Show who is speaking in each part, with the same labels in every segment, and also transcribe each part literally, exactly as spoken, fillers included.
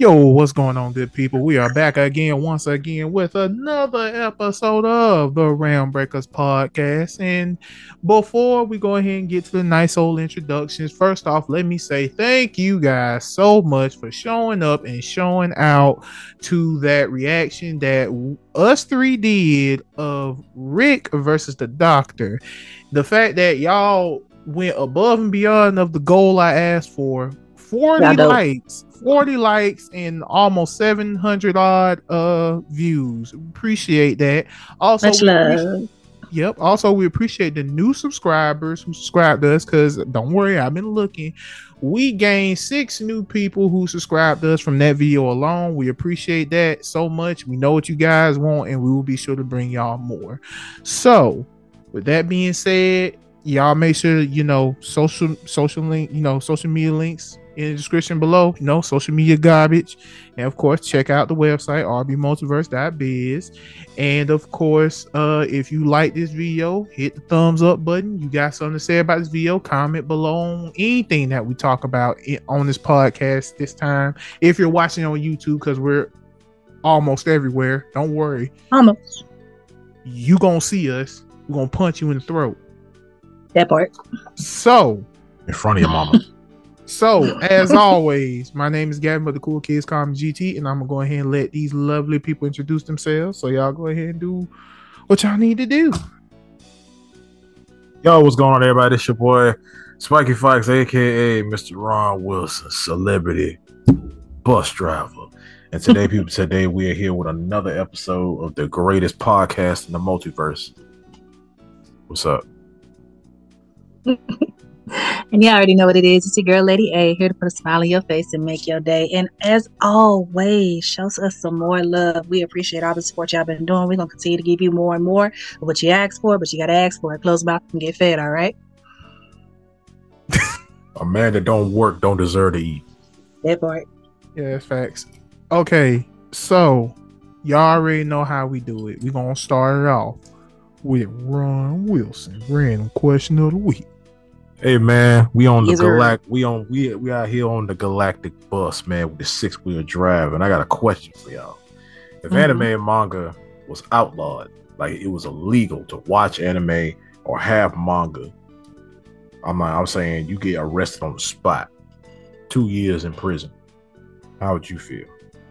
Speaker 1: Yo, what's going on, good people? We are back again, once again, with another episode of the Realm Breakers podcast. And before we go ahead and get to the nice old introductions, first off, let me say thank you guys so much for showing up and showing out to that reaction that us three did of Rick versus the Doctor. The fact that y'all went above and beyond of the goal I asked for. forty likes, forty likes, and almost seven hundred odd uh views. Appreciate that. Also,
Speaker 2: much love.
Speaker 1: Yep. Also, we appreciate the new subscribers who subscribed to us. Because don't worry, I've been looking. We gained six new people who subscribed to us from that video alone. We appreciate that so much. We know what you guys want, and we will be sure to bring y'all more. So, with that being said, y'all make sure you know social social link, you know social media links in the description below. You know, social media garbage. And of course, check out the website r b multiverse dot biz. And of course, uh if you like this video, hit the thumbs up button. You got something to say about this video, comment below on anything that we talk about on this podcast this time. If you're watching on YouTube, because we're almost everywhere, don't worry,
Speaker 2: almost
Speaker 1: you gonna see us. We're gonna punch you in the throat.
Speaker 2: That part.
Speaker 1: So
Speaker 3: in front of your mama.
Speaker 1: So, as always, my name is Gavin, but the cool kids call me G T, and I'm gonna go ahead and let these lovely people introduce themselves. So, y'all go ahead and do what y'all need to do.
Speaker 3: Yo, what's going on, everybody? It's your boy Spiky Fox, aka Mister Ron Wilson, celebrity bus driver. And today, people, today we are here with another episode of the greatest podcast in the multiverse. What's up?
Speaker 2: And you already know what it is. It's your girl, Lady A, here to put a smile on your face and make your day. And as always, show us some more love. We appreciate all the support y'all been doing. We're going to continue to give you more and more of what you ask for, but you got to ask for it. Close mouth and get fed, all right?
Speaker 3: A man that don't work don't deserve to eat.
Speaker 2: That part.
Speaker 1: Yeah, that's facts. Okay, so y'all already know how we do it. We're going to start it off with Ron Wilson, random question of the week.
Speaker 3: Hey man, we on the
Speaker 2: yes,
Speaker 3: galactic. We on we we out here on the galactic bus, man, with the six wheel drive. And I got a question for y'all. If mm-hmm. anime and manga was outlawed, like it was illegal to watch anime or have manga, I'm I'm saying you get arrested on the spot, two years in prison. How would you feel?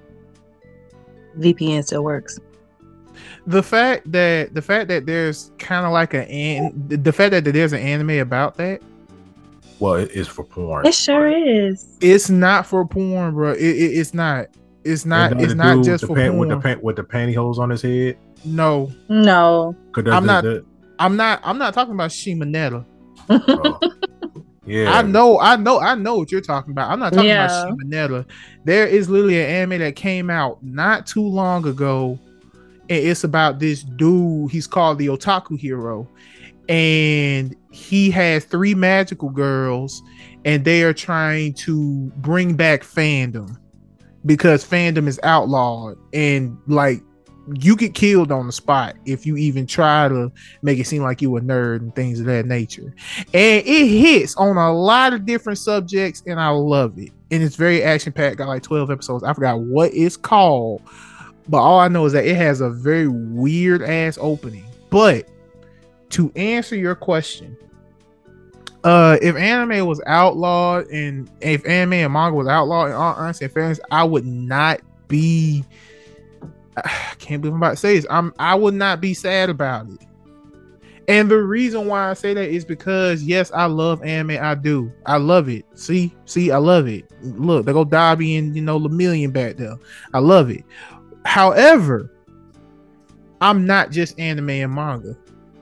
Speaker 2: V P N still works.
Speaker 1: The fact that the fact that there's kind of like an the fact that there's an anime about that.
Speaker 3: Well, it is for porn.
Speaker 2: It sure is.
Speaker 1: It's not for porn, bro. It, it, it's not. It's not. It's not just for
Speaker 3: pan,
Speaker 1: porn.
Speaker 3: With the pan, with the pantyhose on his head.
Speaker 1: No.
Speaker 2: No.
Speaker 1: I'm not. I'm not. I'm not talking about Shimonetta.
Speaker 3: Oh. Yeah.
Speaker 1: I know. I know. I know what you're talking about. I'm not talking
Speaker 2: yeah.
Speaker 1: about Shimonetta. There is literally an anime that came out not too long ago, and it's about this dude. He's called the Otaku Hero. And he has three magical girls, and they are trying to bring back fandom because fandom is outlawed, and like you get killed on the spot if you even try to make it seem like you a nerd and things of that nature. And it hits on a lot of different subjects, and I love it. And it's very action packed. Got like twelve episodes. I forgot what it's called, but all I know is that it has a very weird ass opening. But to answer your question, uh, if anime was outlawed and if anime and manga was outlawed, in all honesty and fairness, I would not be. I can't believe I'm about to say this. I'm. I would not be sad about it. And the reason why I say that is because yes, I love anime. I do. I love it. See, see, I love it. Look, they go Dobby and you know Lemillion back there. I love it. However, I'm not just anime and manga.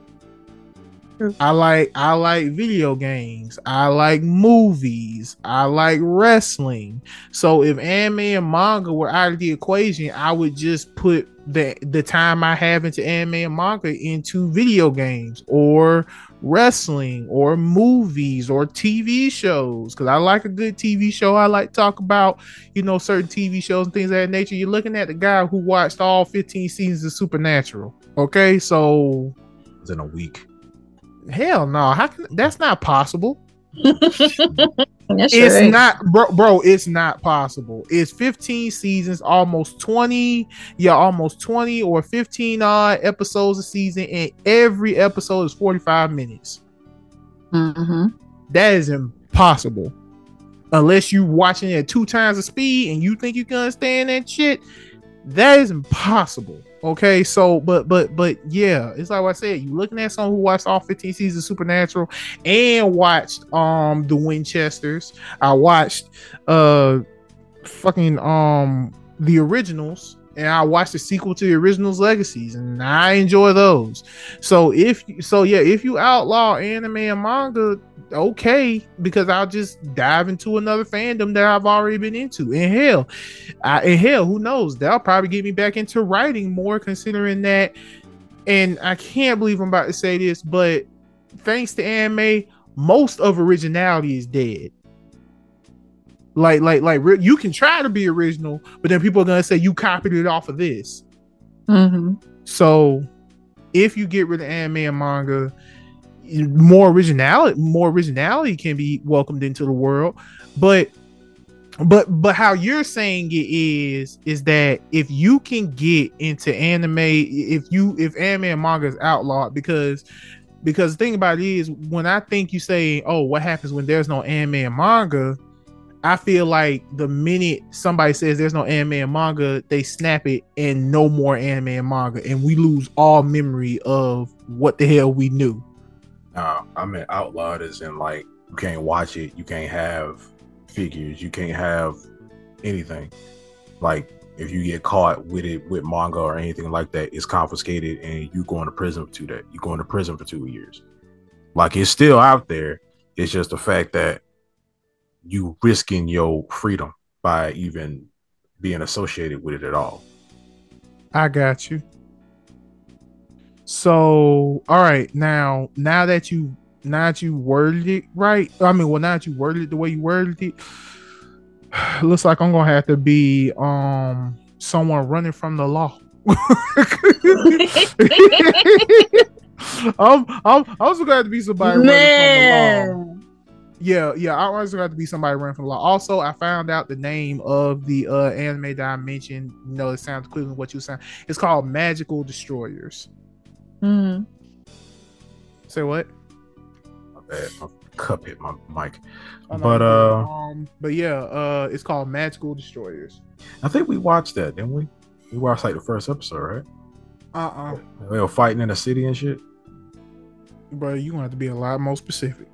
Speaker 1: I like I like video games. I like movies. I like wrestling. So if anime and manga were out of the equation, I would just put the the time I have into anime and manga into video games or wrestling or movies or T V shows. Because I like a good T V show. I like to talk about, you know, certain T V shows and things of that nature. You're looking at the guy who watched all fifteen seasons of Supernatural. Okay, so
Speaker 3: it's in a week.
Speaker 1: Hell no, how can that's not possible.
Speaker 2: That's
Speaker 1: It's
Speaker 2: right.
Speaker 1: not, bro, bro. It's not possible. It's fifteen seasons, almost twenty, yeah, almost twenty or fifteen odd episodes a season, and every episode is forty-five minutes.
Speaker 2: Mm-hmm.
Speaker 1: That is impossible. Unless you watching it at two times the speed and you think you can understand that shit, that is impossible. Okay, so but but but yeah, it's like what I said. You looking at someone who watched all fifteen seasons of Supernatural and watched um the Winchesters. I watched uh fucking um the originals, and I watched the sequel to the originals, Legacies, and I enjoy those. So if so, yeah, if you outlaw anime and manga, okay, because I'll just dive into another fandom that I've already been into. And hell, I, and hell, who knows? That'll probably get me back into writing more, considering that. And I can't believe I'm about to say this, but thanks to anime, most of originality is dead. Like, like, like, you can try to be original, but then people are gonna say you copied it off of this.
Speaker 2: Mm-hmm.
Speaker 1: So, if you get rid of anime and manga, more originality, more originality can be welcomed into the world. But, but, but how you're saying it is, is that if you can get into anime, if you, if anime and manga is outlawed, because. Because the thing about it is, when I think you say, "Oh, what happens when there's no anime and manga?" I feel like the minute somebody says there's no anime and manga, they snap it and no more anime and manga, and we lose all memory of what the hell we knew.
Speaker 3: Uh, I mean, outlawed is in like you can't watch it, you can't have figures, you can't have anything. Like if you get caught with it with manga or anything like that, it's confiscated and you go into prison for two days. You go into prison for two years. Like it's still out there. It's just the fact that you risking your freedom by even being associated with it at all.
Speaker 1: I got you. So, all right, now, now that you, now that you worded it right, I mean, well, now that you worded it the way you worded it, looks like I'm gonna have to be um someone running from the law. I'm, I'm, I'm also gonna have to be somebody
Speaker 2: Man.
Speaker 1: running from the law. Yeah, yeah, I always have to be somebody running from the law. Also, I found out the name of the uh, anime that I mentioned. You know, it sounds equivalent to what you sound. It's called Magical Destroyers.
Speaker 2: Mm-hmm.
Speaker 1: Say what?
Speaker 3: My bad. My cup hit my mic.
Speaker 1: Oh, no,
Speaker 3: but uh,
Speaker 1: um, but yeah, uh, it's called Magical Destroyers.
Speaker 3: I think we watched that, didn't we? We watched like the first episode, right?
Speaker 1: Uh-uh.
Speaker 3: They were fighting in the city and shit.
Speaker 1: Bro, you want to be a lot more specific.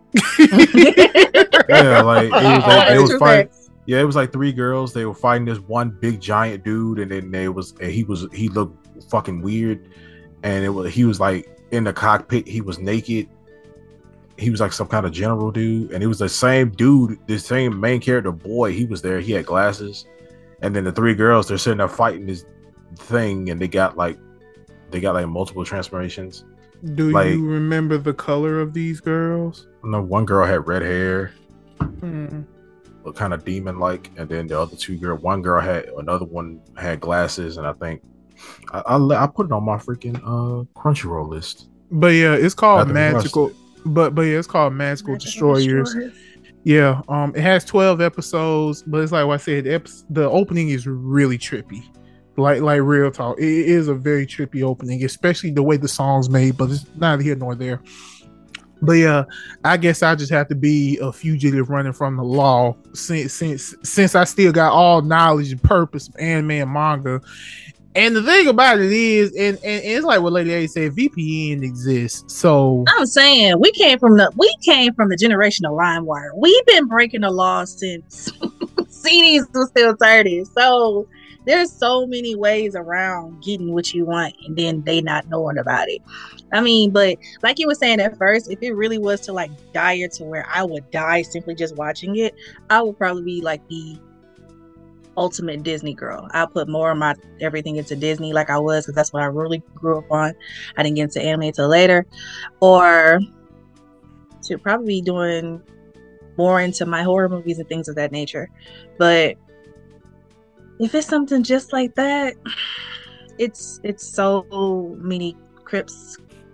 Speaker 3: Yeah, like it was like they was
Speaker 2: True
Speaker 3: fighting.
Speaker 2: facts.
Speaker 3: Yeah, it was like three girls. They were fighting this one big giant dude, and then they was and he was he looked fucking weird, and it was he was like in the cockpit. He was naked. He was like some kind of general dude, and it was the same dude, the same main character boy. He was there. He had glasses, and then the three girls they're sitting there fighting this thing, and they got like they got like multiple transformations.
Speaker 1: Do
Speaker 3: like,
Speaker 1: you remember the color of these girls?
Speaker 3: No, one girl had red hair,
Speaker 1: Hmm.
Speaker 3: looked kind of demon like, and then the other two girl, one girl had another one had glasses, and I think I I, I put it on my freaking uh Crunchyroll list.
Speaker 1: But yeah, it's called
Speaker 3: After we watched
Speaker 1: Magical.
Speaker 3: it.
Speaker 1: But but yeah, it's called Magical,
Speaker 2: Magical
Speaker 1: Destroyers.
Speaker 2: Destroyers.
Speaker 1: Yeah, um, it has twelve episodes, but it's like what I said, the, epi- the opening is really trippy. Like like real talk, it is a very trippy opening, especially the way the song's made. But it's neither here nor there. But yeah, I guess I just have to be a fugitive running from the law, since since since I still got all knowledge and purpose of anime and manga. And the thing about it is, and, and it's like what Lady A said, V P N exists. So
Speaker 2: I'm saying we came from the we came from the generation of LimeWire. We've been breaking the law since C Ds was still thirty. So there's so many ways around getting what you want, and then they not knowing about it. I mean, but like you were saying at first, if it really was to like dire to where I would die simply just watching it, I would probably be like the ultimate Disney girl. I put more of my everything into Disney like I was, because that's what I really grew up on. I didn't get into anime until later. Or to probably be doing more into my horror movies and things of that nature. But if it's something just like that, it's it's so many crypts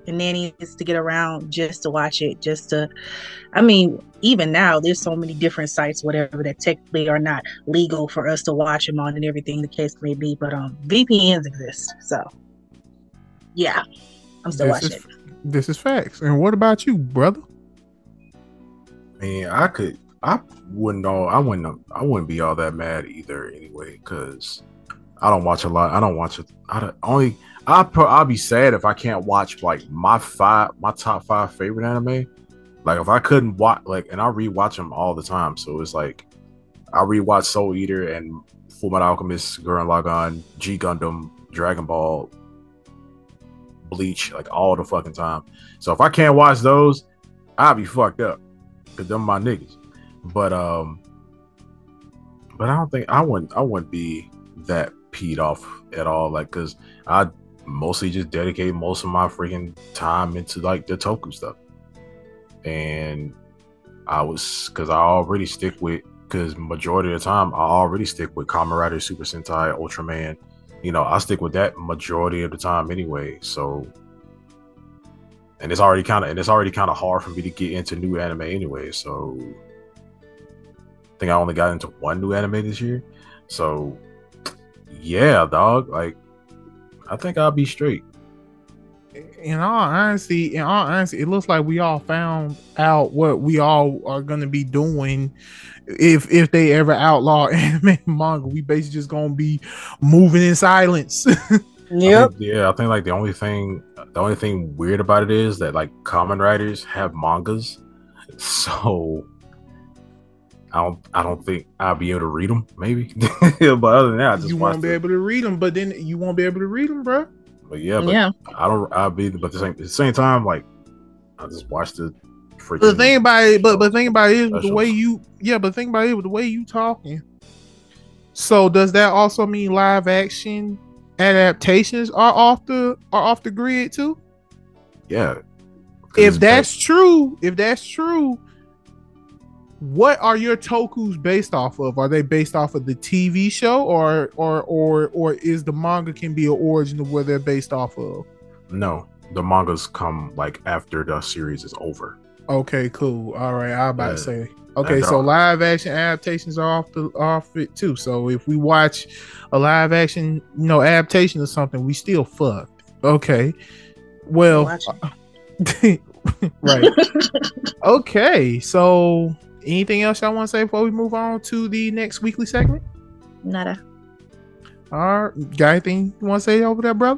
Speaker 2: and nannies to get around just to watch it. Just to, I mean, even now there's so many different sites, whatever, that technically are not legal for us to watch them on, and everything the case may be. But um, V P Ns exist, so yeah, I'm still
Speaker 1: this
Speaker 2: watching
Speaker 1: is,
Speaker 2: it.
Speaker 1: This is facts. And what about you, brother?
Speaker 3: I mean, I could, I wouldn't know, I wouldn't, I wouldn't be all that mad either anyway, because I don't watch a lot. I don't watch it. I don't, only, I pro, I'll be sad if I can't watch like my five, my top five favorite anime. Like if I couldn't watch, like, and I rewatch them all the time. So it's like I rewatch Soul Eater and Fullmetal Alchemist, Gurren Lagann, G Gundam, Dragon Ball, Bleach, like all the fucking time. So if I can't watch those, I'll be fucked up because them my niggas. But um, but I don't think I wouldn't I wouldn't be that peed off at all. Like because I mostly just dedicate most of my freaking time into like the Toku stuff, and I was because I already stick with because majority of the time I already stick with Kamen Rider, Super Sentai, Ultraman. You know, I stick with that majority of the time anyway. So, and it's already kind of and it's already kind of hard for me to get into new anime anyway. So, I think I only got into one new anime this year. So, yeah, dog. Like, I think I'll be straight.
Speaker 1: In all honesty, in all honesty, it looks like we all found out what we all are gonna be doing. If if they ever outlaw anime and manga, we basically just gonna be moving in silence.
Speaker 2: Yep.
Speaker 3: I think, yeah, I think like the only thing, the only thing weird about it is that like Kamen Riders have mangas, so I don't, I don't think I'll be able to read them. Maybe, but other than that, I just
Speaker 1: you won't be able to read them. But then you won't be able to read them, bro.
Speaker 3: But yeah, but
Speaker 2: Yeah.
Speaker 3: I don't. I'll be, but at the same, at the same time, like I just watched the freaking.
Speaker 1: But the thing about it, but but the thing about it is with the
Speaker 3: specials.
Speaker 1: way you, yeah, but the thing about it with the way you talking. So does that also mean live action adaptations are off the are off the grid too?
Speaker 3: Yeah. 'Cause
Speaker 1: If
Speaker 3: it's
Speaker 1: that's
Speaker 3: back-
Speaker 1: true, if that's true, what are your tokus based off of? Are they based off of the T V show, or or or or is the manga can be an origin of where they're based off of?
Speaker 3: no, the mangas come like after the series is over.
Speaker 1: Okay, cool. All right, I was about to
Speaker 3: Yeah.
Speaker 1: say. Okay,
Speaker 3: That's
Speaker 1: so
Speaker 3: all.
Speaker 1: live action adaptations are off the off it too. So if we watch a live action, you know, adaptation or something, we still fucked. Okay. Well,
Speaker 2: Watch
Speaker 1: right. Okay, so anything else y'all want to say before we move on to the next weekly segment?
Speaker 2: Nada.
Speaker 1: All right, got anything you want to say over there, brother?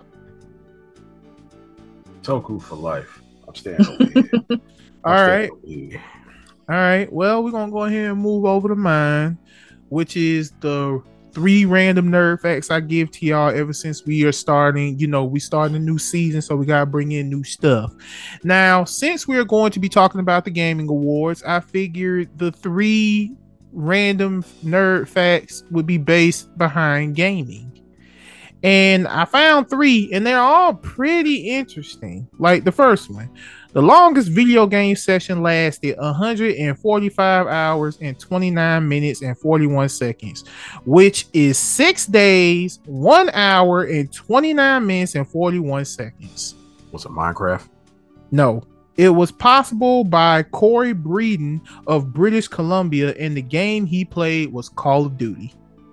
Speaker 3: Toku for life. I'm staying over here. I'm
Speaker 1: All
Speaker 3: staying
Speaker 1: right.
Speaker 3: over here.
Speaker 1: All right. Well, we're gonna go ahead and move over to mine, which is the three random nerd facts I give to y'all ever since we are starting. You know, we starting a new season, so we gotta bring in new stuff. Now, since we're going to be talking about the gaming awards, I figured the three random nerd facts would be based behind gaming. And I found three, and they're all pretty interesting. Like the first one, the longest video game session lasted one hundred forty-five hours and twenty-nine minutes and forty-one seconds, which is six days, one hour and twenty-nine minutes and forty-one seconds.
Speaker 3: Was it Minecraft?
Speaker 1: No, it was possible by Corey Breeden of British Columbia, and the game he played was Call of Duty.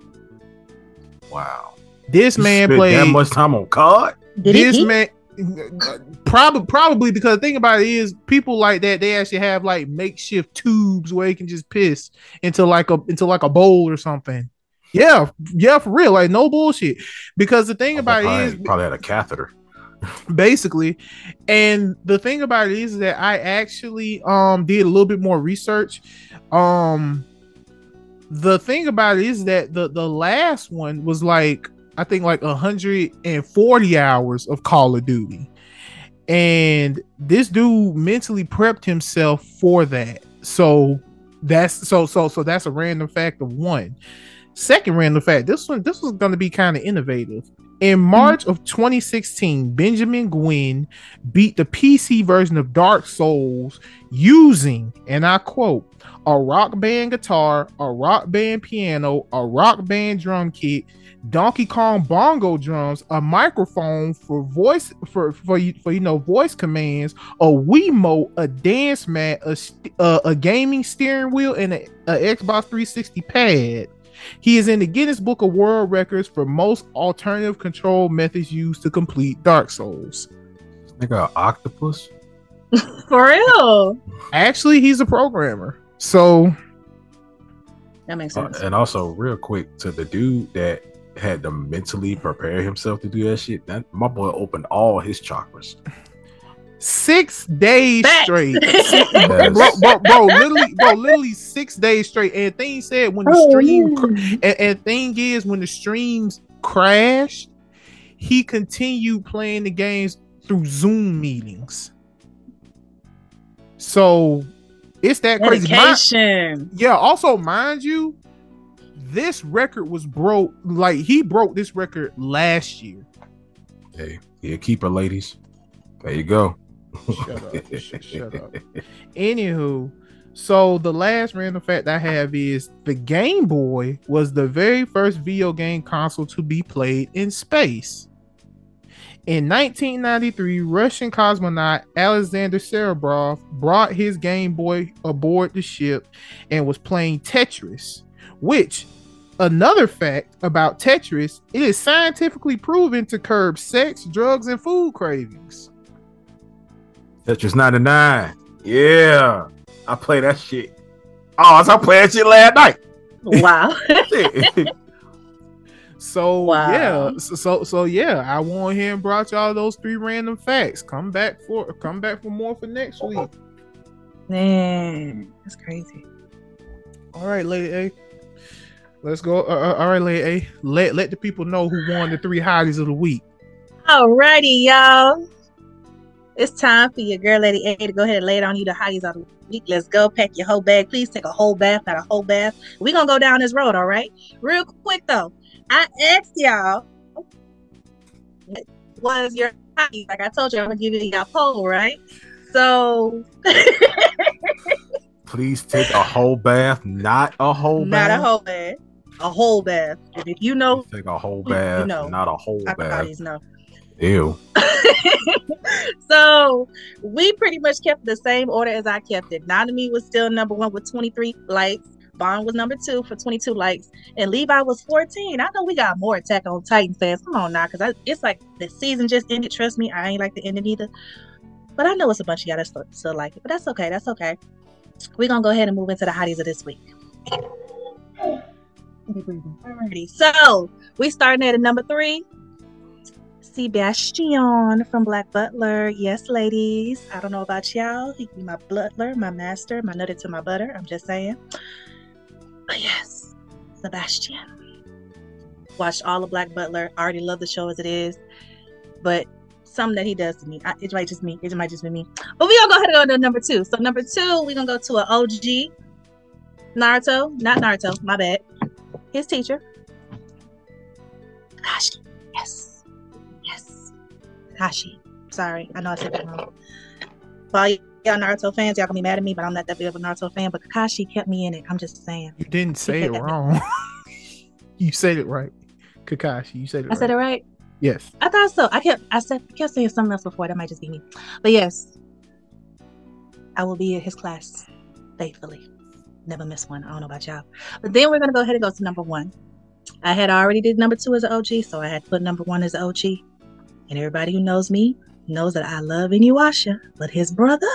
Speaker 3: Wow.
Speaker 1: This
Speaker 3: You
Speaker 1: man
Speaker 3: spent
Speaker 1: played
Speaker 3: that much time on C O D?
Speaker 2: Did
Speaker 1: this
Speaker 2: he?
Speaker 1: man probably probably because the thing about it is people like that, they actually have like makeshift tubes where they can just piss into like a into like a bowl or something. Yeah, yeah, for real, like no bullshit. Because the thing about
Speaker 3: probably,
Speaker 1: it is
Speaker 3: probably had a catheter.
Speaker 1: basically, and the thing about it is that I actually um did a little bit more research. Um the thing about it is that the the last one was like I think like one hundred forty hours of Call of Duty. And this dude mentally prepped himself for that. So that's so so so that's a random fact of one. Second random fact, this one this was going to be kind of innovative. In March of twenty sixteen, Benjamin Gwynn beat the P C version of Dark Souls using, and I quote, a rock band guitar, a rock band piano, a rock band drum kit, Donkey Kong bongo drums, a microphone for voice for for you for you know voice commands, a Wiimote, a dance mat, a uh, a gaming steering wheel, and a, a Xbox three sixty pad. He is in the Guinness Book of World Records for most alternative control methods used to complete Dark Souls.
Speaker 3: Nigga, octopus.
Speaker 2: For real.
Speaker 1: Actually, he's a programmer. So
Speaker 2: that makes sense.
Speaker 3: Uh, and also, real quick, to the dude that had to mentally prepare himself to do that shit, that my boy opened all his chakras.
Speaker 1: Six days
Speaker 2: Facts.
Speaker 1: straight. Six, bro, bro, bro, literally, bro, literally six days straight. And thing said when the
Speaker 2: Oh,
Speaker 1: stream
Speaker 2: yeah.
Speaker 1: and, and thing is when the streams crashed, he continued playing the games through Zoom meetings. So it's that crazy.
Speaker 2: Dedication.
Speaker 1: Mind, yeah, also mind you, this record was broke, like he broke this record last year.
Speaker 3: Hey, yeah, keeper ladies. There you go.
Speaker 1: Shut up. Sh- shut up. Anywho, so the last random fact I have is the Game Boy was the very first video game console to be played in space. In nineteen ninety-three, Russian cosmonaut Alexander Serebrov brought his Game Boy aboard the ship and was playing Tetris, which, another fact about Tetris, it is scientifically proven to curb sex, drugs, and food cravings.
Speaker 3: Tetris ninety-nine. Yeah. I play that shit. Oh, I was playing that shit last night.
Speaker 2: Wow.
Speaker 1: So
Speaker 2: Wow.
Speaker 1: yeah, so, so so yeah, I went here and brought y'all those three random facts. Come back for come back for more for next week.
Speaker 2: Man, that's crazy.
Speaker 1: All right, Lady A. Let's go. Uh, all right, Lady A. Let let the people know who won the three hotties of the week.
Speaker 2: Alrighty, y'all. It's time for your girl, Lady A, to go ahead and lay it on you the hotties of the week. Let's go. Pack your whole bag. Please take a whole bath, not a whole bath. We're going to go down this road, all right? Real quick, though. I asked y'all, what was your hottie? Like I told you, I'm going to give you y'all poll, right? So.
Speaker 3: Please take a whole bath, not a whole
Speaker 2: not
Speaker 3: bath.
Speaker 2: a whole bath. A whole bath. And if you know.
Speaker 3: Please take a whole bath,
Speaker 2: you know,
Speaker 3: not a whole
Speaker 2: our
Speaker 3: bath.
Speaker 2: hotties know.
Speaker 3: Ew.
Speaker 2: So we pretty much kept the same order as I kept it. Nanami was still number one with twenty-three likes. Bond was number two for twenty-two likes, and Levi was fourteen. I know we got more Attack on Titan fans. Come on now, because it's like the season just ended. Trust me, I ain't like the ending either. But I know it's a bunch of y'all that still, still like it. But that's okay. That's okay. We're gonna go ahead and move into the hotties of this week. Alrighty. So we starting at a number three. Sebastian from Black Butler. Yes, ladies. I don't know about y'all. He be my butler, my master, my nutted to my butter. I'm just saying. But yes, Sebastian. Watched all of Black Butler. I already love the show as it is. But something that he does to me. I, it might just me. It might just be me. But we're going to go ahead and go to number two. So number two, we're going to go to an O G. Naruto. Not Naruto. My bad. His teacher. Kakashi. Yes. Yes. Kakashi. Sorry. I know I said that wrong. For all y'all Naruto fans, y'all gonna be mad at me, but I'm not that big of a Naruto fan. But Kakashi kept me in it. I'm just saying.
Speaker 1: You didn't say it wrong. You said it right. Kakashi. You said it
Speaker 2: I
Speaker 1: right.
Speaker 2: said it right?
Speaker 1: Yes.
Speaker 2: I thought so. I kept I said I kept saying something else before. That might just be me. But yes. I will be in his class faithfully. Never miss one. I don't know about y'all. But then we're gonna go ahead and go to number one. I had already did number two as an O G, so I had to put number one as an O G. And everybody who knows me knows that I love Inuyasha, but his brother,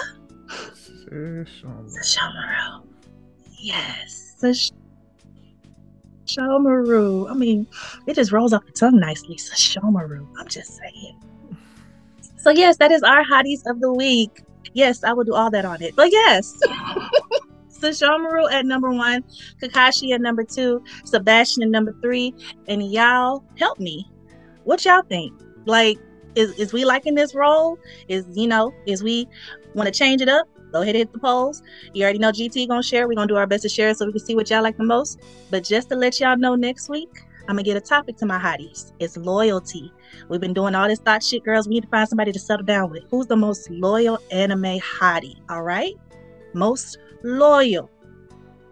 Speaker 2: Sesshomaru. Yes, Sesshomaru. I mean, it just rolls off the tongue nicely. Sesshomaru. I'm just saying. So yes, that is our hotties of the week. Yes, I will do all that on it. But yes. Sesshomaru at number one, Kakashi at number two, Sebastian at number three, and y'all help me. What y'all think? Like, is is we liking this role? Is you know, is we want to change it up? Go ahead and hit the polls. You already know G T gonna share. We're gonna do our best to share it so we can see what y'all like the most. But just to let y'all know, next week I'm gonna get a topic to my hotties. It's loyalty. We've been doing all this thought shit, girls. We need to find somebody to settle down with. Who's the most loyal anime hottie? All right, most loyal.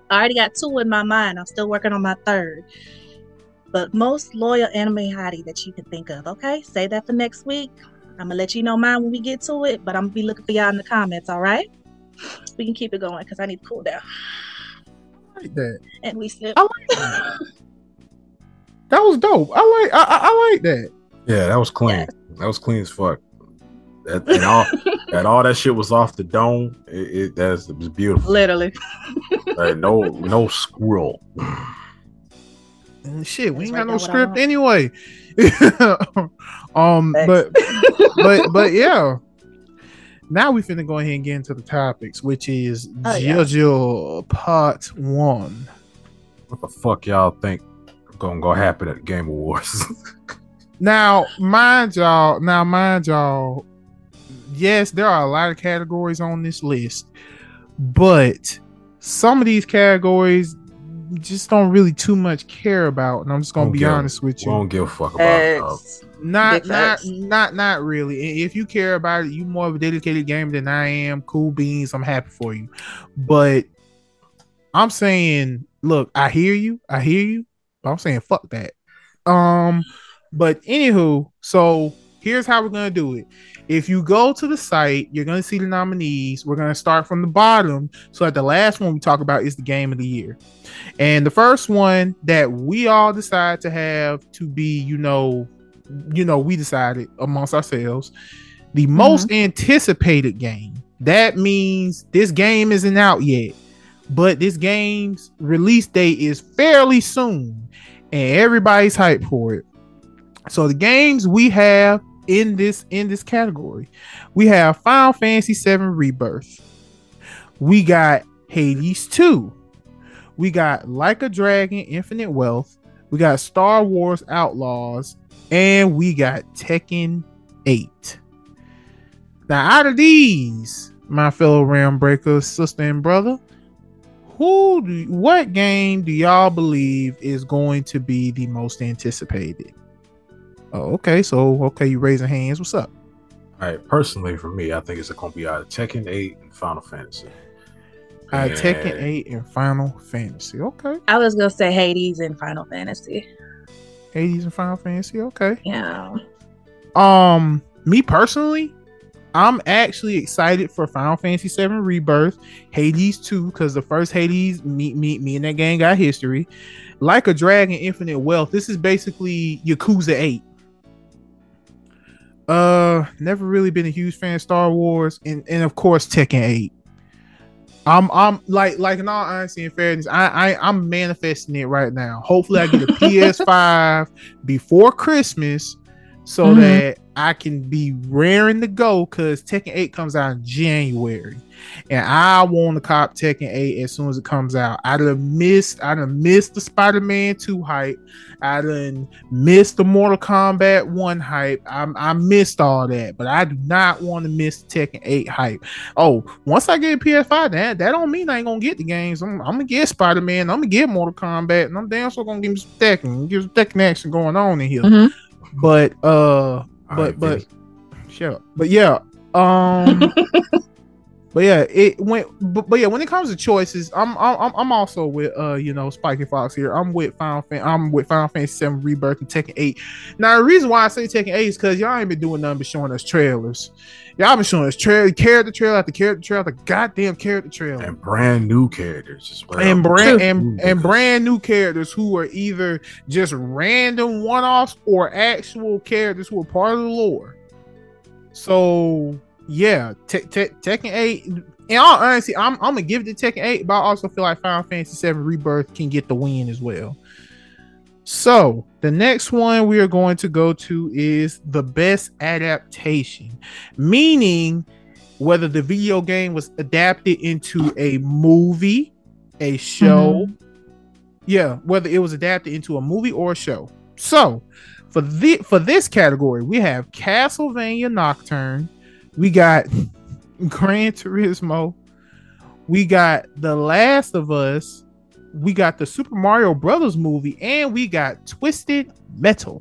Speaker 2: I already got two in my mind. I'm still working on my third. But most loyal anime hottie that you can think of. Okay, save that for next week. I'm gonna let you know mine when we get to it. But I'm gonna be looking for y'all in the comments. All right, we can keep it going because I need to cool down.
Speaker 1: I like that.
Speaker 2: And we sip.
Speaker 1: I like that. That was dope. I like. I, I, I like that.
Speaker 3: Yeah, that was clean.
Speaker 2: Yes.
Speaker 3: That was clean as fuck. That, and all and all that shit was off the dome. It, it that's it was beautiful.
Speaker 2: Literally.
Speaker 3: Like, no, no squirrel.
Speaker 1: And shit, we ain't
Speaker 2: That's
Speaker 1: got
Speaker 2: right
Speaker 1: no
Speaker 2: there what I
Speaker 1: script
Speaker 2: want.
Speaker 1: anyway. um,
Speaker 2: Thanks.
Speaker 1: but but but yeah. Now we finna go ahead and get into the topics, which is
Speaker 2: Oh, yeah.
Speaker 1: JoJo Part One.
Speaker 3: What the fuck y'all think gonna go happen at the Game Awards?
Speaker 1: Now, mind y'all, now mind y'all, yes, there are a lot of categories on this list, but some of these categories just don't really too much care about, and I'm just gonna
Speaker 3: Don't
Speaker 1: be
Speaker 3: give-
Speaker 1: honest with
Speaker 3: We
Speaker 1: you.
Speaker 3: don't give a fuck about it. dog.
Speaker 2: Facts.
Speaker 1: Not,
Speaker 2: Big
Speaker 1: not,
Speaker 2: facts.
Speaker 1: not, not really. I- If you care about it, you more of a dedicated gamer than I am. Cool beans. I'm happy for you, but I'm saying, look, I hear you, I hear you, but I'm saying fuck that. Um, but anywho, so here's how we're gonna do it. If you go to the site, you're gonna see the nominees. We're gonna start from the bottom. So at the last one we talk about is the game of the year. And the first one that we all decide to have to be, you know, you know, we decided amongst ourselves, the most anticipated game. That means this game isn't out yet, but this game's release date is fairly soon, and everybody's hyped for it. So the games we have in this in this category, we have Final Fantasy seven Rebirth. We got Hades two. We got Like a Dragon Infinite Wealth. We got Star Wars Outlaws, and we got Tekken eight. Now, out of these, my fellow Realm Breakers, sister and brother, who do what game do y'all believe is going to be the most anticipated? Oh, okay. So, okay, you raising hands. What's up?
Speaker 3: All right, personally for me, I think it's gonna be either Tekken eight and Final Fantasy.
Speaker 1: Uh,
Speaker 3: Yeah.
Speaker 1: Tekken eight and Final Fantasy. Okay.
Speaker 2: I was gonna say Hades and Final Fantasy.
Speaker 1: Hades and Final Fantasy. Okay.
Speaker 2: Yeah.
Speaker 1: Um, me personally, I'm actually excited for Final Fantasy seven Rebirth, Hades two, because the first Hades, me, me, me and that gang got history. Like a Dragon Infinite Wealth. This is basically Yakuza eight. Uh, never really been a huge fan of Star Wars, and, and of course Tekken eight. I'm I'm like like in all honesty and fairness, I, I I'm manifesting it right now. Hopefully I get a P S five before Christmas so
Speaker 2: Mhm.
Speaker 1: that I can be raring to go, because Tekken eight comes out in January. And I want to cop Tekken eight as soon as it comes out. I done missed I done missed the Spider-Man two hype. I done missed the Mortal Kombat one hype. I, I missed all that, but I do not want to miss Tekken eight hype. Oh, once I get a P S five, that, that don't mean I ain't gonna get the games. I'm, I'm gonna get Spider-Man, I'm gonna get Mortal Kombat, and I'm damn sure gonna give me some Tekken, give some Tekken action going on in here.
Speaker 2: Mhm.
Speaker 1: But uh
Speaker 3: All
Speaker 1: but
Speaker 3: right,
Speaker 1: but
Speaker 3: Vinny.
Speaker 1: shut up. But yeah, um but yeah, it went but, but yeah, when it comes to choices, I'm I'm I'm also with uh you know Spike and Fox here. I'm with Final Fan I'm with Final Fantasy seven Rebirth and Tekken eight. Now the reason why I say Tekken eight is because y'all ain't been doing nothing but showing us trailers. Y'all been showing us trailer character trailer after character trailer after goddamn character trailer.
Speaker 3: And brand new characters as well.
Speaker 1: And brand and,
Speaker 3: Ooh,
Speaker 1: and brand new characters who are either just random one-offs or actual characters who are part of the lore. So yeah, te- te- Tekken eight. In all honesty, I'm I'm gonna give it to Tekken eight, but I also feel like Final Fantasy seven Rebirth can get the win as well. So the next one we are going to go to is the best adaptation, meaning whether the video game was adapted into a movie, a show, yeah, whether it was adapted into a movie or a show. So for the for this category, we have Castlevania Nocturne, we got Gran Turismo, we got The Last of Us, we got the Super Mario Brothers movie, and we got Twisted Metal.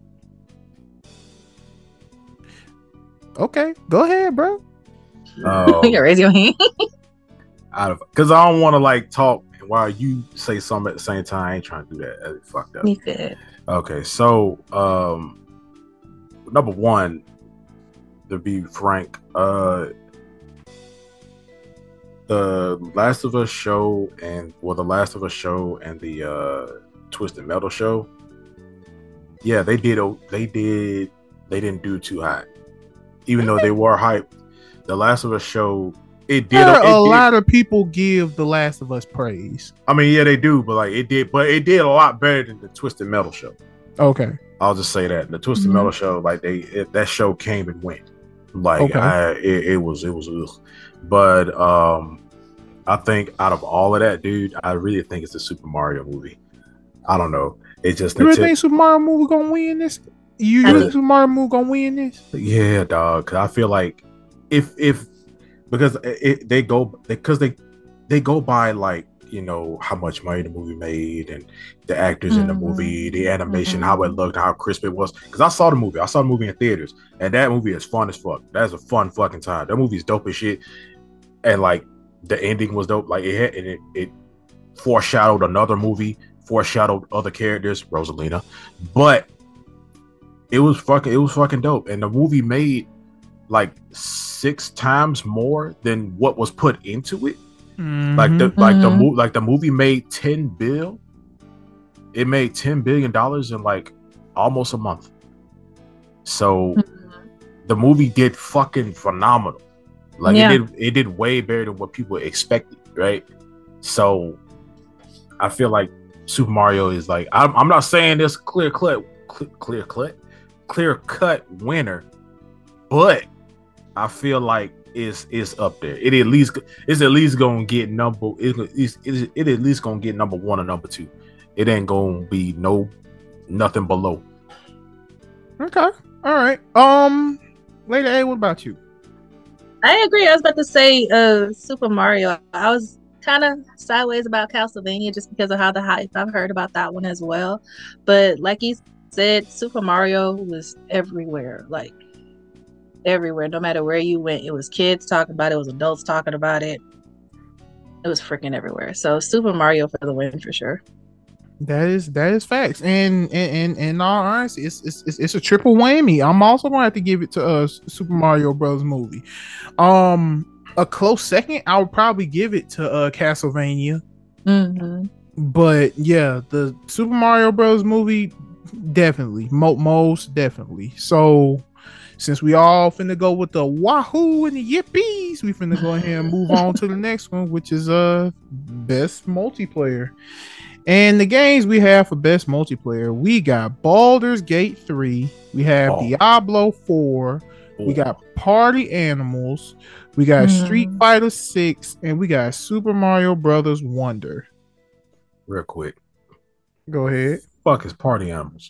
Speaker 1: Okay, go ahead, bro.
Speaker 3: Oh,
Speaker 2: You can raise your hand.
Speaker 3: out of because I don't want to like talk and while you say something at the same time, I ain't trying to do that. That's fucked up.
Speaker 2: Me good.
Speaker 3: Okay, so um, number one, to be frank, uh, the Last of Us show and well, the Last of Us show and the uh, Twisted Metal show, yeah, they did. They did. They didn't do too hot, even though they were hyped. The Last of Us show, it did.
Speaker 1: There
Speaker 3: it
Speaker 1: a
Speaker 3: did,
Speaker 1: lot of people give The Last of Us praise.
Speaker 3: I mean, yeah, they do, but like it did, but it did a lot better than the Twisted Metal show.
Speaker 1: Okay,
Speaker 3: I'll just say that the Twisted
Speaker 2: Mm-hmm.
Speaker 3: Metal show, like they, it, that show came and went. Like
Speaker 1: Okay.
Speaker 3: I, it, it was, it was, ugh. But um, I think out of all of that, dude, I really think it's the Super Mario movie. I don't know. It just
Speaker 1: you really
Speaker 3: until-
Speaker 1: think Super Mario movie gonna win this? You
Speaker 2: I
Speaker 1: think
Speaker 2: mean-
Speaker 1: Super Mario movie gonna win this?
Speaker 3: yeah, dog. Cause I feel like if if because it, they go because they they go by like you know how much money the movie made and the actors in the
Speaker 2: Mhm.
Speaker 3: movie, the animation,
Speaker 2: Mhm.
Speaker 3: how it looked, how crisp it was. Because I saw the movie, I saw the movie in theaters, and that movie is fun as fuck. That's a fun fucking time. That movie is dope as shit, and like the ending was dope. Like it had, and it it foreshadowed another movie, foreshadowed other characters, Rosalina, but it was fucking it was fucking dope. And the movie made like six times more than what was put into it. Like the
Speaker 1: Mhm.
Speaker 3: like the
Speaker 2: Mhm.
Speaker 3: movie like the movie made ten bill. It made ten billion dollars in like almost a month. So the movie did fucking phenomenal. Like
Speaker 2: Yeah.
Speaker 3: it did it did way better than what people expected, right? So I feel like Super Mario is like I'm, I'm not saying this clear cut clear, clear cut clear cut winner, but I feel like it's it's up there. It at least it's at least gonna get number it, it's, it's, it at least gonna get number one or number two. It ain't gonna be no nothing below.
Speaker 1: Okay, all right. Um, Lady A, what about you?
Speaker 2: I agree. I was about to say uh Super Mario. I was kind of sideways about Castlevania just because of how the hype I've heard about that one as well. But like you said, Super Mario was everywhere. Like everywhere. No matter where you went, it was kids talking about it, it was adults talking about it. It was freaking everywhere. So Super Mario for the win for sure.
Speaker 1: That is that is facts, and and and in all honesty, it's, it's it's it's a triple whammy. I'm also going to have to give it to uh Super Mario Bros. Movie. Um, a close second, I would probably give it to uh Castlevania,
Speaker 2: Mm-hmm.
Speaker 1: but yeah, the Super Mario Bros. Movie definitely, mo- most definitely. So since we all finna go with the wahoo and the yippies, we finna go ahead and move on to the next one, which is uh best multiplayer. And the games we have for best multiplayer, we got Baldur's Gate three, we have
Speaker 3: Oh.
Speaker 1: Diablo four, we got Party Animals, we got
Speaker 2: Mhm.
Speaker 1: Street Fighter six, and we got Super Mario Brothers Wonder.
Speaker 3: real quick.
Speaker 1: Go ahead.
Speaker 3: Fuck is Party Animals.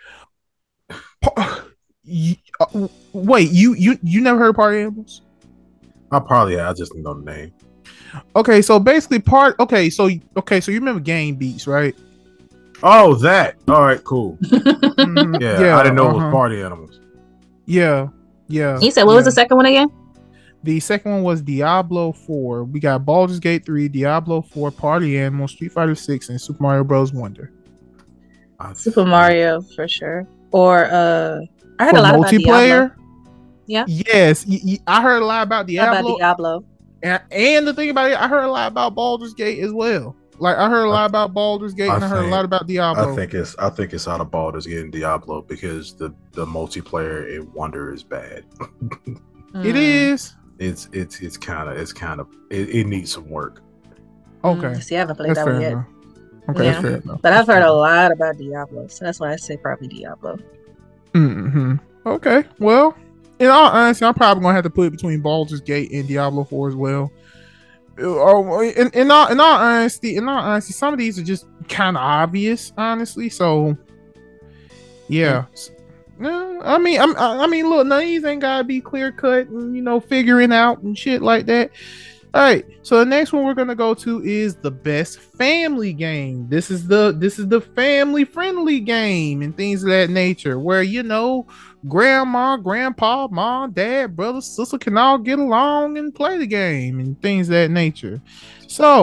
Speaker 1: Pa- you- uh, wait, you you you never heard of Party Animals?
Speaker 3: I probably I just know the name.
Speaker 1: Okay, so basically part okay, so okay, so you remember Game Beats, right?
Speaker 3: Oh, that. All right, cool.
Speaker 1: Mhm,
Speaker 3: Yeah, I didn't know it was
Speaker 1: uh-huh.
Speaker 3: Party Animals.
Speaker 1: Yeah, yeah.
Speaker 2: You said what was
Speaker 1: yeah.
Speaker 2: the second one again?
Speaker 1: The second one was Diablo four. We got Baldur's Gate three, Diablo four, Party Animals, Street Fighter six, and Super Mario Bros. Wonder.
Speaker 3: I-
Speaker 2: Super Mario for sure. Or uh I heard
Speaker 1: For
Speaker 2: a lot about Diablo.
Speaker 1: multiplayer,
Speaker 2: Yeah.
Speaker 1: yes, y- y- I heard a lot about
Speaker 2: How
Speaker 1: Diablo,
Speaker 2: about Diablo?
Speaker 1: and, and the thing about it, I heard a lot about Baldur's Gate as well. Like I heard a lot about Baldur's Gate,
Speaker 3: I
Speaker 1: and I heard a
Speaker 3: think-
Speaker 1: lot about Diablo.
Speaker 3: I think it's I think it's out of Baldur's Gate Diablo because the the multiplayer in Wonder is bad.
Speaker 1: It
Speaker 2: Mm.
Speaker 1: is
Speaker 3: It's it's it's kind of it's kind of it, it needs some work.
Speaker 1: okay.
Speaker 2: Mm, see, I haven't played
Speaker 1: That's
Speaker 2: that
Speaker 1: fair
Speaker 2: one yet.
Speaker 1: enough. Okay,
Speaker 2: Yeah.
Speaker 1: that's fair enough.
Speaker 2: But I've heard a lot about Diablo, so that's why I say probably Diablo.
Speaker 1: Mm-hmm. Okay, well, in all honesty, I'm probably gonna have to put it between Baldur's Gate and Diablo four as well. Oh, in, in all in all honesty, in all honesty, some of these are just kind of obvious, honestly. So, yeah. No, I mean, I'm, I I mean, look, none of these ain't gotta be clear cut and you know figuring out and shit like that. All right, so the next one we're gonna go to is the best family game. This is the this is the family friendly game and things of that nature, where you know grandma, grandpa, mom, dad, brother, sister can all get along and play the game and things of that nature. So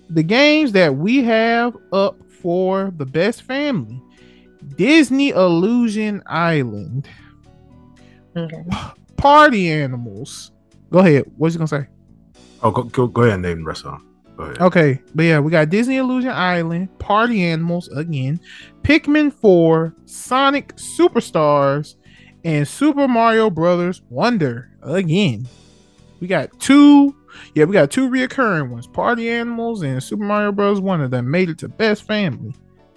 Speaker 1: the games that we have up for the best family. Disney Illusion Island.
Speaker 2: Okay.
Speaker 1: Party Animals. Go ahead. What you gonna say?
Speaker 3: Oh, go go, go ahead and name the rest of them. Go ahead.
Speaker 1: Okay, but yeah, we got Disney Illusion Island, Party Animals again, Pikmin four, Sonic Superstars, and Super Mario Brothers Wonder again. We got two, yeah, we got two reoccurring ones, Party Animals and Super Mario Bros. Wonder that made it to Best Family.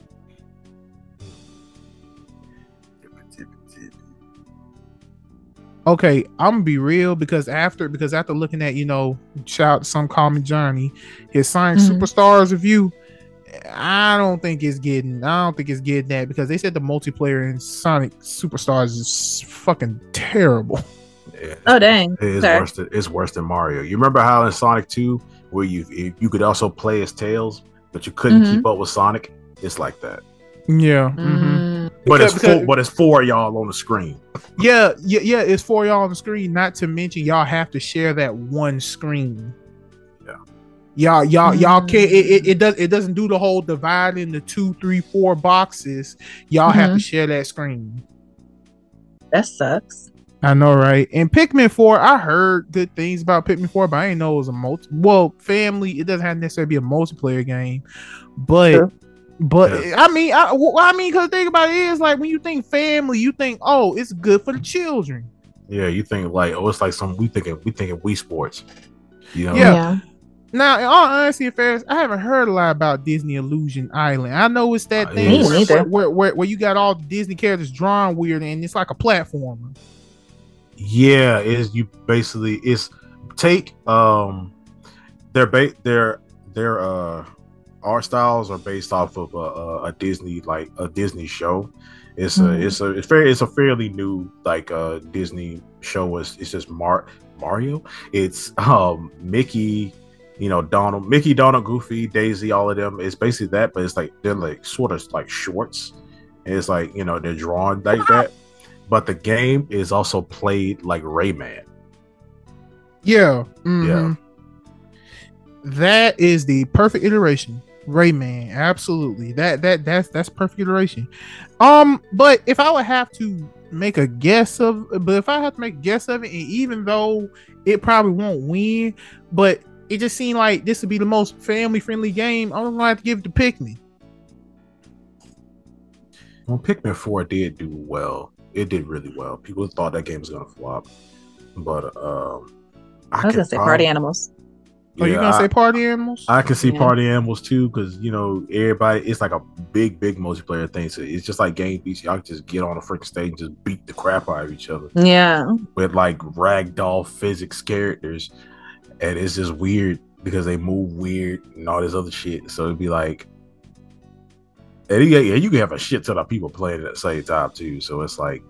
Speaker 1: Okay, I'm gonna be real because after because after looking at, you know, shout out to Some Call Me Johnny, his Sonic mm-hmm. Superstars review, I don't think it's getting I don't think it's getting that because they said the multiplayer in Sonic Superstars is fucking terrible.
Speaker 3: Yeah,
Speaker 2: oh dang.
Speaker 3: It is okay. worse than it's worse than Mario. You remember how in Sonic two where you you could also play as Tails, but you couldn't mm-hmm. keep up with Sonic? It's like that.
Speaker 1: Yeah. Mm-hmm.
Speaker 3: But
Speaker 1: because,
Speaker 3: it's four, but it's four of y'all on the screen.
Speaker 1: Yeah, yeah, yeah. It's four of y'all on the screen. Not to mention y'all have to share that one screen.
Speaker 3: Yeah.
Speaker 1: Y'all, y'all, mm-hmm. y'all can't. It, it, it does. It doesn't do the whole divide into two, three, four boxes. Y'all mm-hmm. have to share that screen.
Speaker 2: That sucks.
Speaker 1: I know, right? And Pikmin four, I heard good things about Pikmin four, but I didn't know it was a multi. Well, family. It doesn't have to necessarily be a multiplayer game, but. Sure. But yeah. I mean, I, well, I mean, because the thing about it is, like, when you think family, you think, oh, it's good for the children.
Speaker 3: Yeah, you think like, oh, it's like some we thinking we thinking Wii Sports. You know?
Speaker 1: Yeah. yeah. Now, in all honesty, affairs, I haven't heard a lot about Disney Illusion Island. I know it's that uh, thing where, where, where, where where you got all the Disney characters drawn weird, and it's like a platformer.
Speaker 3: Yeah, is you basically it's take um their ba- their their uh. art styles are based off of a, a Disney like a Disney show. It's mm-hmm. a it's a it's very it's a fairly new like uh Disney show. It's, it's just Mar Mario. It's um Mickey, you know, Donald, Mickey, Donald, Goofy, Daisy, all of them. It's basically that, but it's like they're like sort of like shorts. And it's like, you know, they're drawn like that. But the game is also played like Rayman.
Speaker 1: Yeah. Mm-hmm.
Speaker 3: Yeah.
Speaker 1: That is the perfect iteration. Rayman, absolutely. That that that's that's perfect iteration. Um, but if I would have to make a guess of, but if I have to make a guess of it, and even though it probably won't win, but it just seemed like this would be the most family friendly game, I'm gonna have to give it to Pikmin.
Speaker 3: Well, Pikmin four did do well. It did really well. People thought that game was gonna flop, but um,
Speaker 2: I, I was gonna say probably, Party Animals.
Speaker 1: Oh, yeah, you gonna I, say Party Animals?
Speaker 3: I can see yeah. Party Animals too, because you know everybody. It's like a big, big multiplayer thing. So it's just like Game Beats. Y'all just get on a freaking stage and just beat the crap out of each other.
Speaker 2: Yeah,
Speaker 3: with like ragdoll physics characters, and it's just weird because they move weird and all this other shit. So it'd be like, and yeah, yeah, you can have a shit ton of people playing at the same time too. So it's like,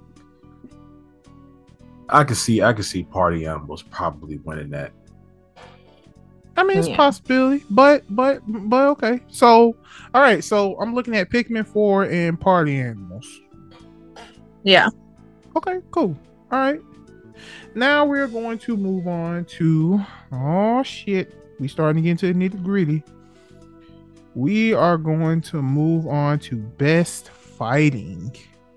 Speaker 3: I can see, I can see Party Animals probably winning that.
Speaker 1: I mean, it's yeah. a possibility, but but but okay. So, all right. So I'm looking at Pikmin four and Party Animals.
Speaker 2: Yeah.
Speaker 1: Okay. Cool. All right. Now we're going to move on to oh shit. We starting to get into the nitty gritty. We are going to move on to best fighting.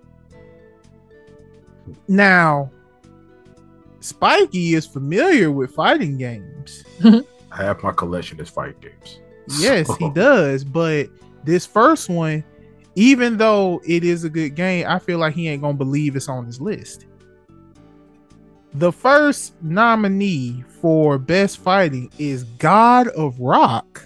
Speaker 1: Now, Spikey is familiar with fighting games.
Speaker 3: I have my collection of fight games.
Speaker 1: Yes, so. He does. But this first one, even though it is a good game, I feel like he ain't gonna believe it's on his list. The first nominee for best fighting is God of Rock.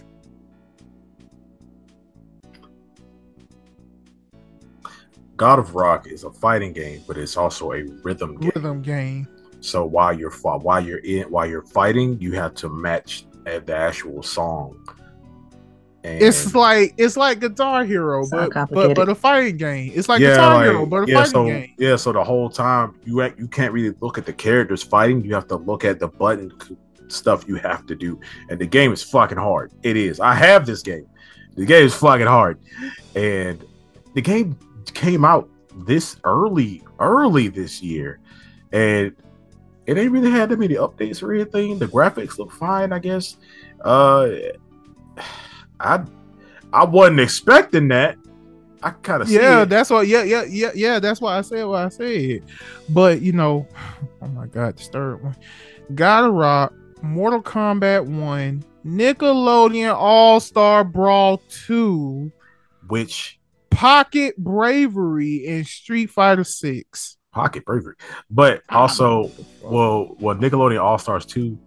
Speaker 3: God of Rock is a fighting game, but it's also a rhythm game.
Speaker 1: Rhythm game.
Speaker 3: So while you're while you're in while you're fighting, you have to match the actual song.
Speaker 1: And it's like it's like Guitar Hero, but, but but a fighting game. It's like yeah, Guitar
Speaker 3: like,
Speaker 1: Hero, but a
Speaker 3: yeah,
Speaker 1: fighting
Speaker 3: so,
Speaker 1: game.
Speaker 3: Yeah, so the whole time you you can't really look at the characters fighting. You have to look at the button stuff you have to do, and the game is fucking hard. It is. I have this game. The game is fucking hard, and the game came out this early, early this year, and it ain't really had that many updates or anything. The graphics look fine, I guess. Uh, I I wasn't expecting that. I kind of
Speaker 1: yeah,
Speaker 3: it.
Speaker 1: that's what. Yeah, yeah, yeah, yeah. That's why I said what I said. But you know, oh my god, this third one, Gotta Rock, Mortal Kombat One, Nickelodeon All Star Brawl Two,
Speaker 3: which
Speaker 1: Pocket Bravery, and Street Fighter Six.
Speaker 3: Pocket Bravery, but also, well, well, Nickelodeon All Stars Two,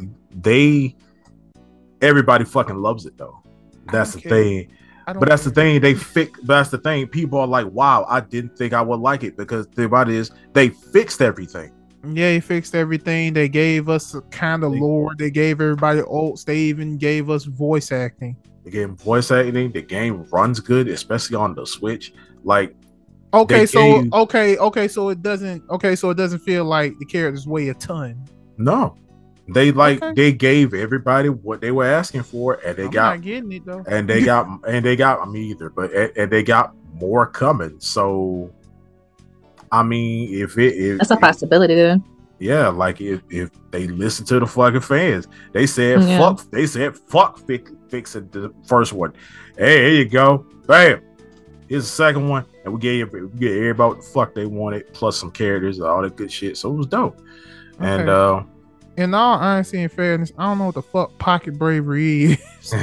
Speaker 3: they everybody fucking loves it though. That's the care. thing. But that's care. the thing. They fix. That's the thing. People are like, "Wow, I didn't think I would like it," because the about it is they fixed everything.
Speaker 1: Yeah, they fixed everything. They gave us a kind of lore. They gave everybody oats. They even gave us voice acting.
Speaker 3: They gave voice acting. The game runs good, especially on the Switch. Like,
Speaker 1: okay, so gave... okay, okay, so it doesn't. Okay, so it doesn't feel like the characters weigh a ton.
Speaker 3: No. They like okay. they gave everybody what they were asking for, and they
Speaker 1: I'm
Speaker 3: got
Speaker 1: not getting it though.
Speaker 3: And they got and they got me either, but and, and they got more coming. So, I mean, if it if,
Speaker 2: that's a possibility, then
Speaker 3: yeah, like if, if they listen to the fucking fans, they said yeah. fuck, they said fuck fix, fixing the first one. Hey, here you go, bam. Here's the second one, and we gave we gave everybody what the fuck they wanted, plus some characters and all that good shit. So it was dope, okay. and. uh
Speaker 1: In all honesty and fairness, I don't know what the fuck Pocket Bravery is.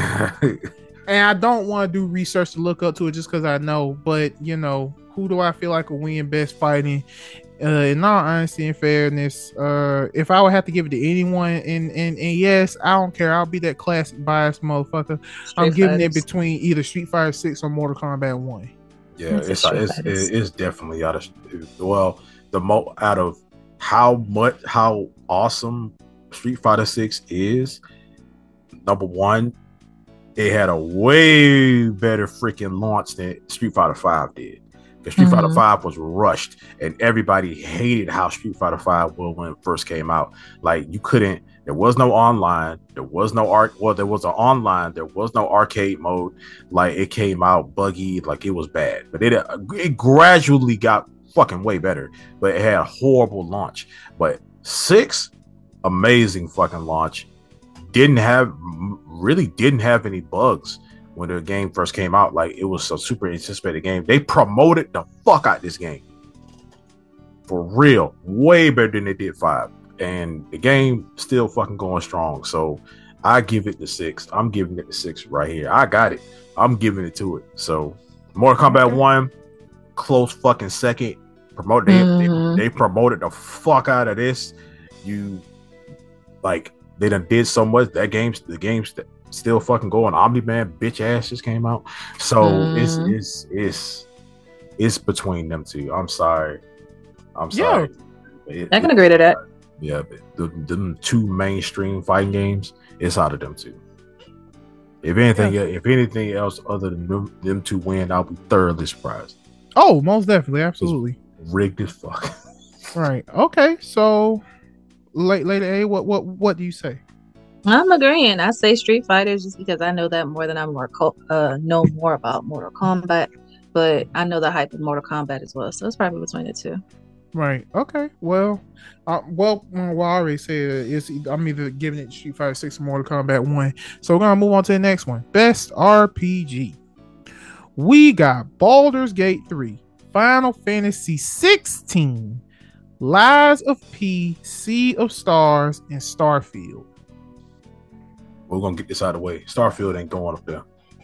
Speaker 1: And I don't want to do research to look up to it just because I know. But, you know, who do I feel like will win best fighting? Uh, in all honesty and fairness, uh, if I would have to give it to anyone, and, and, and yes, I don't care. I'll be that classic biased motherfucker. Street I'm giving Fighters. It between either Street Fighter six or Mortal Kombat one.
Speaker 3: Yeah, it's it's, it's, it's definitely out of, well, the mo out of how much, how awesome Street Fighter six is. Number one, it had a way better freaking launch than Street Fighter five did. Because Street mm-hmm. Fighter five was rushed, and everybody hated how Street Fighter five was when it first came out. Like, you couldn't, there was no online, there was no art. Well, there was an online, there was no arcade mode. Like, it came out buggy, like it was bad. But it it gradually got fucking way better. But it had a horrible launch. But six, amazing fucking launch. Didn't have really didn't have any bugs when the game first came out. Like, it was a super anticipated game. They promoted the fuck out this game for real, way better than they did five, and the game still fucking going strong. So I give it the six. I'm giving it the six right here. I got it. I'm giving it to it. So Mortal Kombat okay. one, close fucking second. Promoted mm-hmm. they, they promoted the fuck out of this. You like they done did so much. That game's the game's still fucking going. Omni-Man bitch ass just came out. So mm. it's it's it's it's between them two. I'm sorry. I'm sorry.
Speaker 2: Yeah. It, I can it, agree to that.
Speaker 3: Yeah, the, the two mainstream fighting games, it's out of them two. If anything, yeah. if anything else other than them, them two win, I'll be thoroughly surprised.
Speaker 1: Oh, most definitely, absolutely.
Speaker 3: It's rigged as fuck.
Speaker 1: Right. Okay. So, late, Lady A, what, what, what do you say?
Speaker 2: I'm agreeing. I say Street Fighters just because I know that more than I more uh, know more about Mortal Kombat, but I know the hype of Mortal Kombat as well. So it's probably between the two.
Speaker 1: Right. Okay. Well, uh, well, well, I already said it's. I'm either giving it Street Fighter Six or Mortal Kombat One. So we're gonna move on to the next one. Best R P G. We got Baldur's Gate three, Final Fantasy sixteen, Lies of P, Sea of Stars, and Starfield.
Speaker 3: We're gonna get this out of the way. Starfield ain't going up there.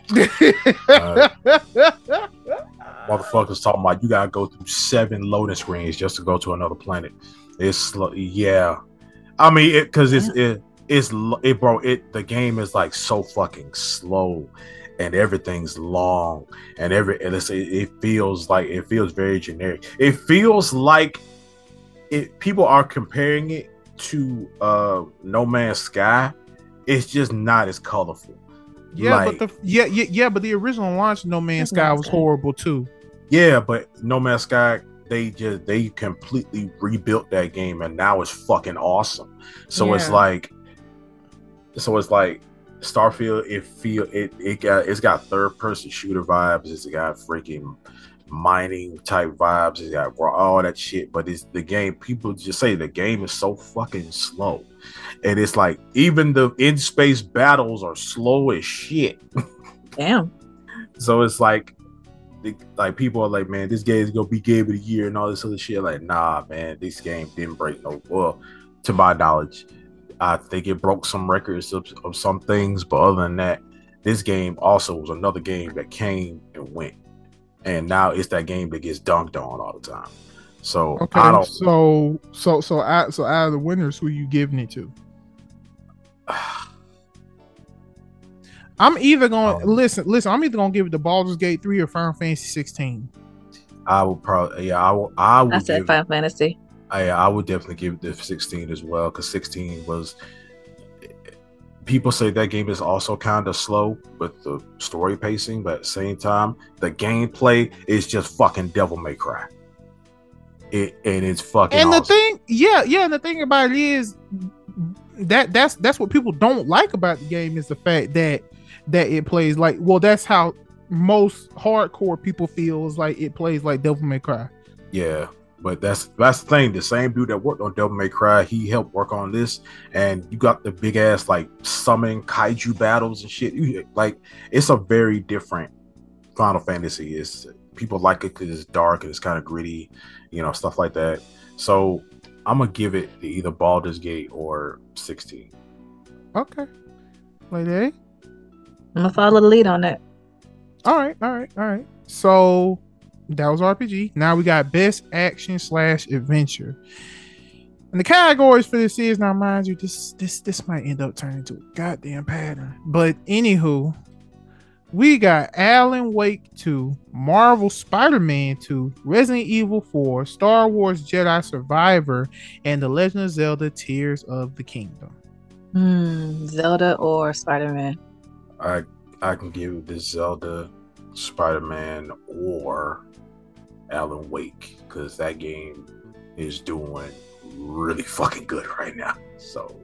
Speaker 3: uh, motherfuckers talking about you gotta go through seven loading screens just to go to another planet. It's slow. Yeah, I mean, it because it's it it's it bro. It the game is like so fucking slow, and everything's long, and every and it's, it, it feels like it feels very generic. It feels like it. People are comparing it to uh No Man's Sky. It's just not as colorful.
Speaker 1: Yeah,
Speaker 3: like,
Speaker 1: but the yeah, yeah, yeah, but the original launch No Man's Sky was horrible too.
Speaker 3: Yeah, but No Man's Sky, they just they completely rebuilt that game, and now it's fucking awesome. So yeah. it's like, so it's like Starfield. It feel it it got it's got third person shooter vibes. It's got freaking mining type vibes. It's got all that shit. But it's the game. People just say the game is so fucking slow. And it's like even the in-space battles are slow as shit.
Speaker 2: Damn.
Speaker 3: So it's like, like people are like, man, this game is gonna be game of the year and all this other shit. Like, nah, man, this game didn't break no. Well, to my knowledge, I think it broke some records of, of some things, but other than that, this game also was another game that came and went, and now it's that game that gets dunked on all the time. So
Speaker 1: okay,
Speaker 3: I don't.
Speaker 1: So so so out so out of the winners, who are you giving it to? I'm either going to um, listen. Listen, I'm either going to give it to Baldur's Gate three or Final Fantasy sixteen.
Speaker 3: I would probably, yeah, I will. I would.
Speaker 2: I said Final Fantasy.
Speaker 3: I, I would definitely give it to sixteen as well, because sixteen was. People say that game is also kind of slow with the story pacing, but at the same time, the gameplay is just fucking Devil May Cry. It and it's fucking.
Speaker 1: And
Speaker 3: awesome.
Speaker 1: the thing, yeah, yeah, and the thing about it is that that's that's what people don't like about the game is the fact that. that it plays like, well, that's how most hardcore people feel, is like it plays like Devil May Cry.
Speaker 3: Yeah, but that's that's the thing. The same dude that worked on Devil May Cry, he helped work on this, and you got the big ass like summon kaiju battles and shit. You, like, it's a very different Final Fantasy. It's people like it because it's dark and it's kind of gritty, you know, stuff like that. So I'm gonna give it to either Baldur's Gate or sixteen.
Speaker 1: Okay, Lady.
Speaker 2: I'm gonna follow the lead on that.
Speaker 1: All right, all right, all right. So that was R P G. Now we got best action slash adventure. And the categories for this is, now mind you, this this this might end up turning into a goddamn pattern. But anywho, we got Alan Wake two, Marvel Spider-Man two, Resident Evil four, Star Wars Jedi Survivor, and The Legend of Zelda Tears of the Kingdom.
Speaker 2: Hmm, Zelda or Spider-Man?
Speaker 3: I I can give this Zelda, Spider-Man, or Alan Wake, because that game is doing really fucking good right now. So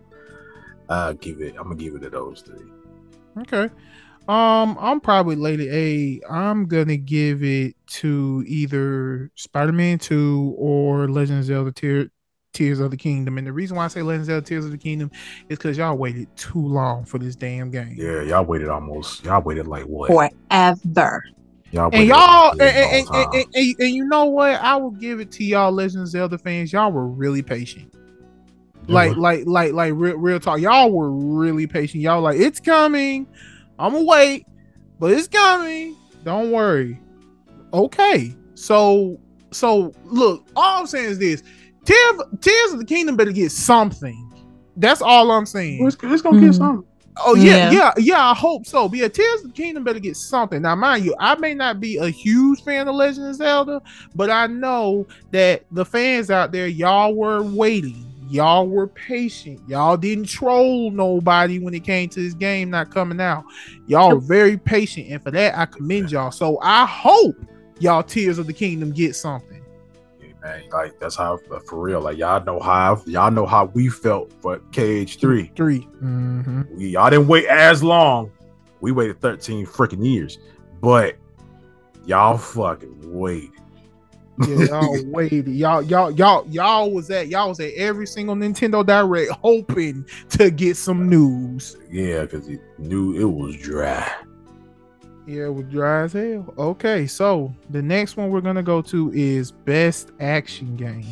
Speaker 3: I give it. I'm gonna give it to those three.
Speaker 1: Okay. Um, I'm probably Lady A. I'm gonna give it to either Spider-Man two or Legend of Zelda Tears. Tears of the Kingdom. And the reason why I say Legend of Zelda Tears of the Kingdom is because y'all waited too long for this damn game.
Speaker 3: Yeah, y'all waited almost. Y'all waited like what?
Speaker 2: Forever.
Speaker 3: Y'all
Speaker 1: and y'all and, and, and, and, and, and you know what? I will give it to y'all Legend of Zelda fans. Y'all were really patient. Yeah. Like, like, like, like real, real talk. Y'all were really patient. Y'all like, it's coming. I'm gonna wait, but it's coming. Don't worry. Okay. So, so look, all I'm saying is this. Tears, Tears of the Kingdom better get something. That's all I'm saying.
Speaker 3: It's, it's gonna mm-hmm. get something.
Speaker 1: Oh yeah, yeah, yeah, yeah. I hope so. But yeah, Tears of the Kingdom better get something. Now, mind you, I may not be a huge fan of Legend of Zelda, but I know that the fans out there, y'all were waiting. Y'all were patient. Y'all didn't troll nobody when it came to this game not coming out. Y'all were very patient, and for that, I commend y'all. So I hope y'all Tears of the Kingdom get something.
Speaker 3: Man, like that's how, for real, like y'all know how y'all know how we felt for K H three.
Speaker 1: Three. Mm-hmm.
Speaker 3: We, y'all didn't wait as long. We waited thirteen freaking years, but y'all fucking waited.
Speaker 1: Yeah, y'all waited. Y'all, y'all, y'all, y'all was at y'all was at every single Nintendo Direct hoping to get some news.
Speaker 3: Yeah, because it knew it was dry.
Speaker 1: Yeah, it was dry as hell. Okay, so the next one we're gonna go to is Best Action Game.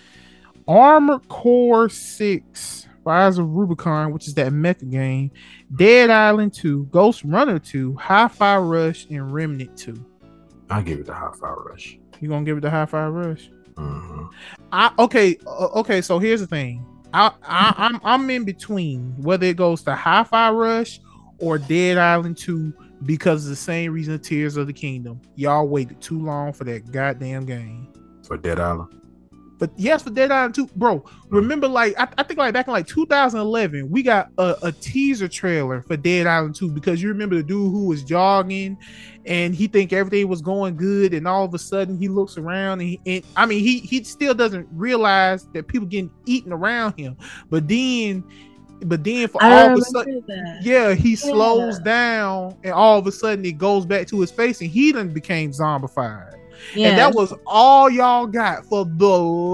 Speaker 1: Armored Core six, Rise of Rubicon, which is that mecha game, Dead Island two, Ghost Runner two, Hi-Fi Rush, and Remnant two.
Speaker 3: I'll give it the Hi-Fi Rush.
Speaker 1: You gonna give it the Hi-Fi Rush?
Speaker 3: Mm-hmm.
Speaker 1: I okay, uh, okay. So here's the thing. I, I I'm I'm in between whether it goes to Hi-Fi Rush or Dead Island two. Because of the same reason Tears of the Kingdom. Y'all waited too long for that goddamn game.
Speaker 3: For Dead Island?
Speaker 1: But yes, for Dead Island two. Bro, remember like, I, I think like back in like two thousand eleven, we got a, a teaser trailer for Dead Island two because you remember the dude who was jogging and he think everything was going good and all of a sudden he looks around and, he, and I mean, he, he still doesn't realize that people getting eaten around him. But then... But then for
Speaker 2: I
Speaker 1: all of a sudden, that. yeah, he yeah. slows down and all of a sudden it goes back to his face and he done became zombified. Yeah. And that was all y'all got for the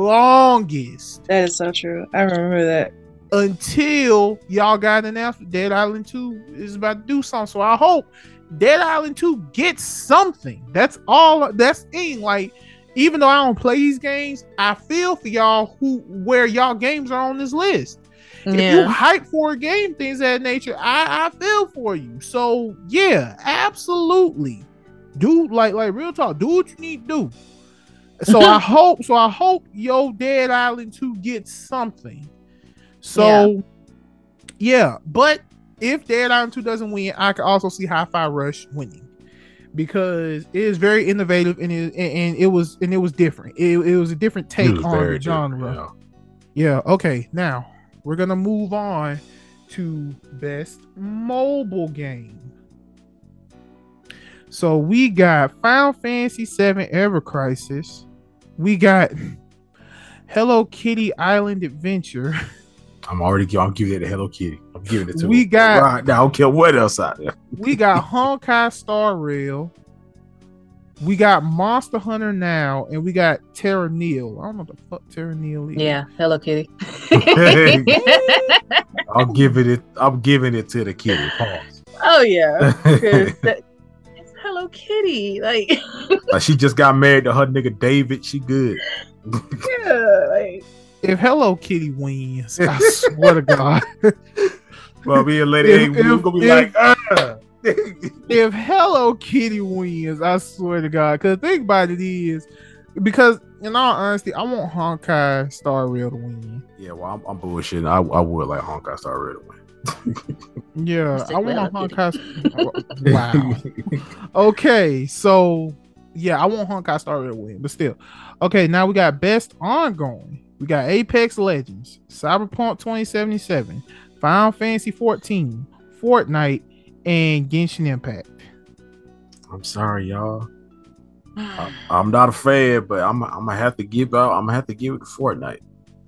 Speaker 1: longest.
Speaker 2: That is so true. I remember that.
Speaker 1: Until y'all got announced Dead Island two is about to do something. So I hope Dead Island two gets something. That's all. That's the thing. Like, even though I don't play these games, I feel for y'all who where y'all games are on this list.
Speaker 2: Yeah.
Speaker 1: If you hype for a game, things of that nature, I, I feel for you. So yeah, absolutely. Do like like real talk. Do what you need to do. So I hope so I hope yo Dead Island two gets something. So yeah, yeah. But if Dead Island two doesn't win, I can also see Hi-Fi Rush winning. Because it is very innovative and it, and, and it was and it was different. It, it was a different take on the genre. Yeah. yeah. Okay. Now we're gonna move on to best mobile game. So we got Final Fantasy seven Ever Crisis. We got Hello Kitty Island Adventure.
Speaker 3: I'm already. I'm giving it to Hello Kitty. I'm giving it to.
Speaker 1: We
Speaker 3: him.
Speaker 1: got.
Speaker 3: Right now, I don't care what else out there.
Speaker 1: We got Honkai Star Rail. We got Monster Hunter Now, and we got Terra Nil. I don't know what the fuck Terra Nil is.
Speaker 2: Yeah, Hello Kitty.
Speaker 3: I'm giving it. I'm giving it to the kitty. Pause.
Speaker 2: Oh yeah, because it's Hello Kitty. Like,
Speaker 3: like she just got married to her nigga David. She good.
Speaker 2: Yeah, like.
Speaker 1: If Hello Kitty wins, I swear to God.
Speaker 3: Well, me and Lady A, we're gonna be
Speaker 1: if,
Speaker 3: like, ah.
Speaker 1: If Hello Kitty wins, I swear to God. Because the thing about it is, because in all honesty, I want Honkai Star Rail to win.
Speaker 3: Yeah, well, I'm, I'm bullshitting. I, I would like Honkai Star Rail to win.
Speaker 1: Yeah, I want Honkai. Wow. Okay, so yeah, I want Honkai Star Rail to win, but still. Okay, now we got best ongoing. We got Apex Legends, Cyberpunk twenty seventy-seven, Final Fantasy fourteen, Fortnite, and Genshin Impact.
Speaker 3: I'm sorry, y'all. I, I'm not a fan, but I'm I'm gonna have to give out. I'm gonna have to give it to Fortnite.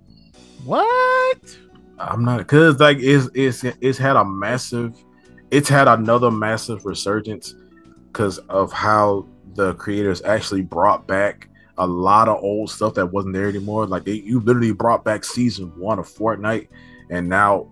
Speaker 1: What?
Speaker 3: I'm not because like it's it's it's had a massive, it's had another massive resurgence because of how the creators actually brought back a lot of old stuff that wasn't there anymore. Like they, you literally brought back season one of Fortnite, and now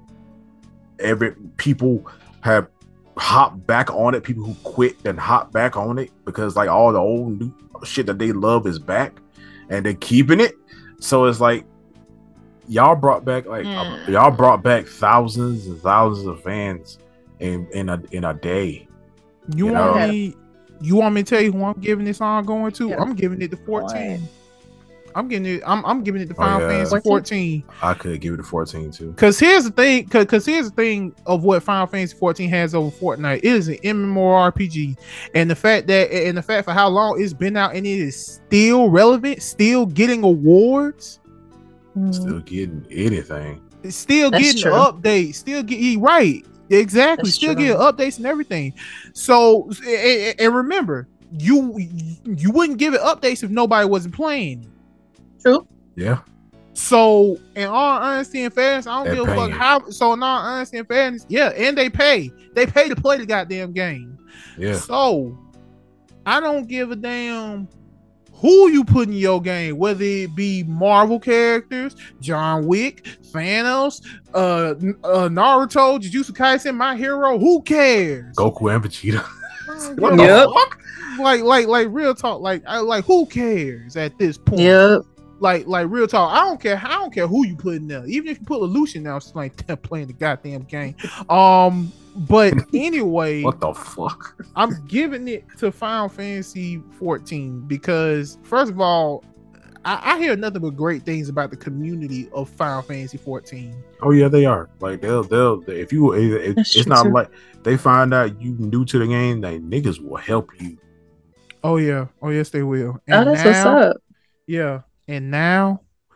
Speaker 3: every people have hopped back on it. People who quit and hop back on it because like all the old new shit that they love is back, and they're keeping it. So it's like y'all brought back like mm. y'all brought back thousands and thousands of fans in in a in a day.
Speaker 1: You, you want know? me? You want me to tell you who I'm giving this ongoing to? Yeah. I'm giving it to fourteen. What? I'm giving it. I'm, I'm giving it to Final oh, yeah. Fantasy fourteen.
Speaker 3: I could give it to fourteen too.
Speaker 1: Cause here's the thing. Cause, cause here's the thing of what Final Fantasy fourteen has over Fortnite. It is an MMORPG, and the fact that and the fact for how long it's been out and it is still relevant, still getting awards,
Speaker 3: still getting anything,
Speaker 1: it's still That's getting true. updates, still get right. Exactly, That's still true. Getting updates and everything. So and, and remember, you you wouldn't give it updates if nobody wasn't playing.
Speaker 2: True.
Speaker 3: Yeah.
Speaker 1: So, in all honesty and fairness, I don't They're give a fuck how. So, in all honesty and fairness, yeah, and they pay. They pay to play the goddamn game.
Speaker 3: Yeah.
Speaker 1: So, I don't give a damn who you put in your game, whether it be Marvel characters, John Wick, Thanos, uh, uh Naruto, Jujutsu Kaisen, My Hero. Who cares?
Speaker 3: Goku and Vegeta.
Speaker 1: What the yep. fuck? Like, like, like, real talk. Like, I like. Who cares at this point?
Speaker 2: Yep.
Speaker 1: Like, like real talk. I don't care. I don't care who you put in there. Even if you put Lelouch now, it's like they're playing the goddamn game. Um, but anyway,
Speaker 3: what the fuck?
Speaker 1: I'm giving it to Final Fantasy fourteen because, first of all, I, I hear nothing but great things about the community of Final Fantasy fourteen.
Speaker 3: Oh yeah, they are. Like they'll, they'll. If you, it, it's not like they find out you new to the game, they niggas will help you.
Speaker 1: Oh yeah. Oh yes, they will. And
Speaker 2: oh, that's
Speaker 1: now,
Speaker 2: what's up.
Speaker 1: Yeah. And now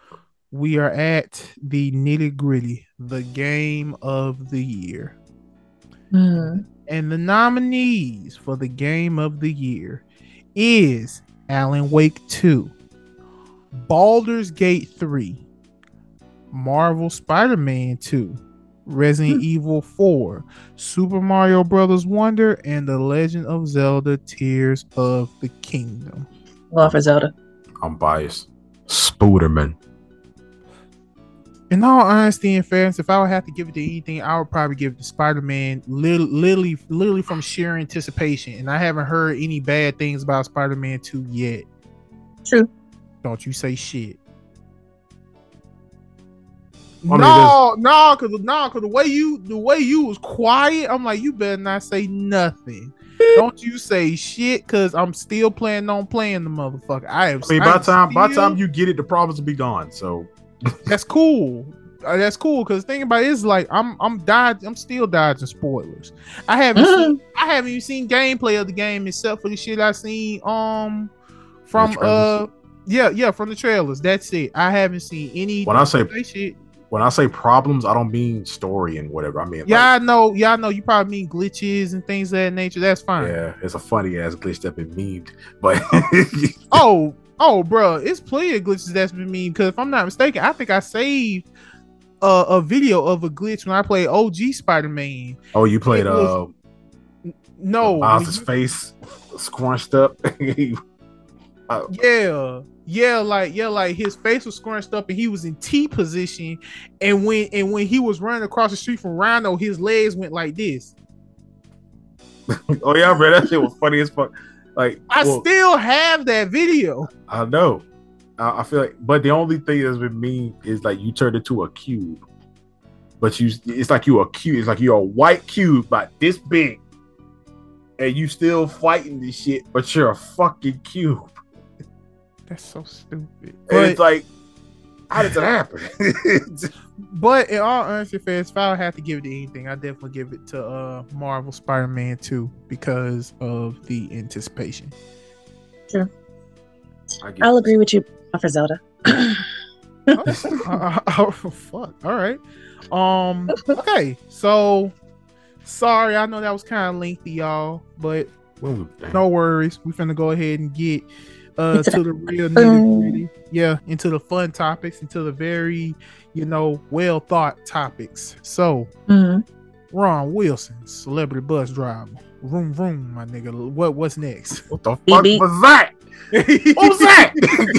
Speaker 1: we are at the nitty gritty, the game of the year.
Speaker 2: Mm.
Speaker 1: And the nominees for the game of the year is Alan Wake two, Baldur's Gate three, Marvel Spider-Man two, Resident Evil four, Super Mario Brothers Wonder, and The Legend of Zelda Tears of the Kingdom.
Speaker 2: Well, for Zelda.
Speaker 3: I'm biased. Spooderman.
Speaker 1: In all honesty and fairness, if I would have to give it to anything, I would probably give it to Spider-Man, literally, literally, literally from sheer anticipation. And I haven't heard any bad things about Spider-Man two yet.
Speaker 2: True.
Speaker 1: Don't you say shit.
Speaker 3: I mean,
Speaker 1: no, no, cause no, cause the way you, the way you was quiet, I'm like, you better not say nothing. Don't you say shit, cause I'm still planning on playing the motherfucker. I am.
Speaker 3: I mean, by
Speaker 1: I'm
Speaker 3: time by
Speaker 1: still-
Speaker 3: time you get it, the problems will be gone. So
Speaker 1: That's cool. Uh, that's cool because the thing about it is like I'm I'm dodging, I'm still dodging spoilers. I haven't seen I haven't even seen gameplay of the game except for the shit I seen um from
Speaker 3: The
Speaker 1: uh yeah yeah from the trailers. That's it. I haven't seen any.
Speaker 3: When I say-
Speaker 1: shit.
Speaker 3: when I say problems, I don't mean story and whatever. I mean,
Speaker 1: Yeah,
Speaker 3: like,
Speaker 1: I know. Yeah, I know. You probably mean glitches and things of that nature. That's fine.
Speaker 3: yeah, it's a funny ass glitch that been memed, but
Speaker 1: Oh, oh, bro, it's plenty of glitches that's been mean. Because if I'm not mistaken, I think I saved uh, a video of a glitch when I played O G Spider-Man.
Speaker 3: oh, you played
Speaker 1: It
Speaker 3: uh,
Speaker 1: was- No,
Speaker 3: Miles's
Speaker 1: when you-
Speaker 3: face scrunched up. uh,
Speaker 1: yeah, yeah, like yeah, like his face was scrunched up and he was in T position, and when and when he was running across the street from Rhino, his legs went like this.
Speaker 3: oh yeah, bro, that shit was funny as fuck. Like,
Speaker 1: I
Speaker 3: well,
Speaker 1: still have that video.
Speaker 3: I know. I, I feel like, but the only thing that's been mean is like you turned into a cube, but you, it's like you a cube. It's like you're a white cube, about this big, and you still fighting this shit, but you're a fucking cube.
Speaker 1: That's so stupid.
Speaker 3: And
Speaker 1: But,
Speaker 3: it's like, how does it happen?
Speaker 1: but in all honesty, fans, if I would have to give it to anything, I definitely give it to uh Marvel Spider-Man two because of the anticipation.
Speaker 2: True.
Speaker 3: I get
Speaker 2: I'll
Speaker 3: it.
Speaker 2: agree with you for Zelda.
Speaker 1: Oh, uh, oh, fuck. All right. Um. Okay. So, sorry. I know that was kind of lengthy, y'all, but
Speaker 3: Ooh, damn.
Speaker 1: no worries. We finna go ahead and get uh
Speaker 2: Into
Speaker 1: to the real nitty gritty. Yeah, into the fun topics, into the very, you know, well thought topics. So,
Speaker 2: Mhm.
Speaker 1: Ron Wilson, celebrity bus driver. Vroom vroom, my nigga. What what's next?
Speaker 3: What the fuck
Speaker 2: beep.
Speaker 3: was that? What was that?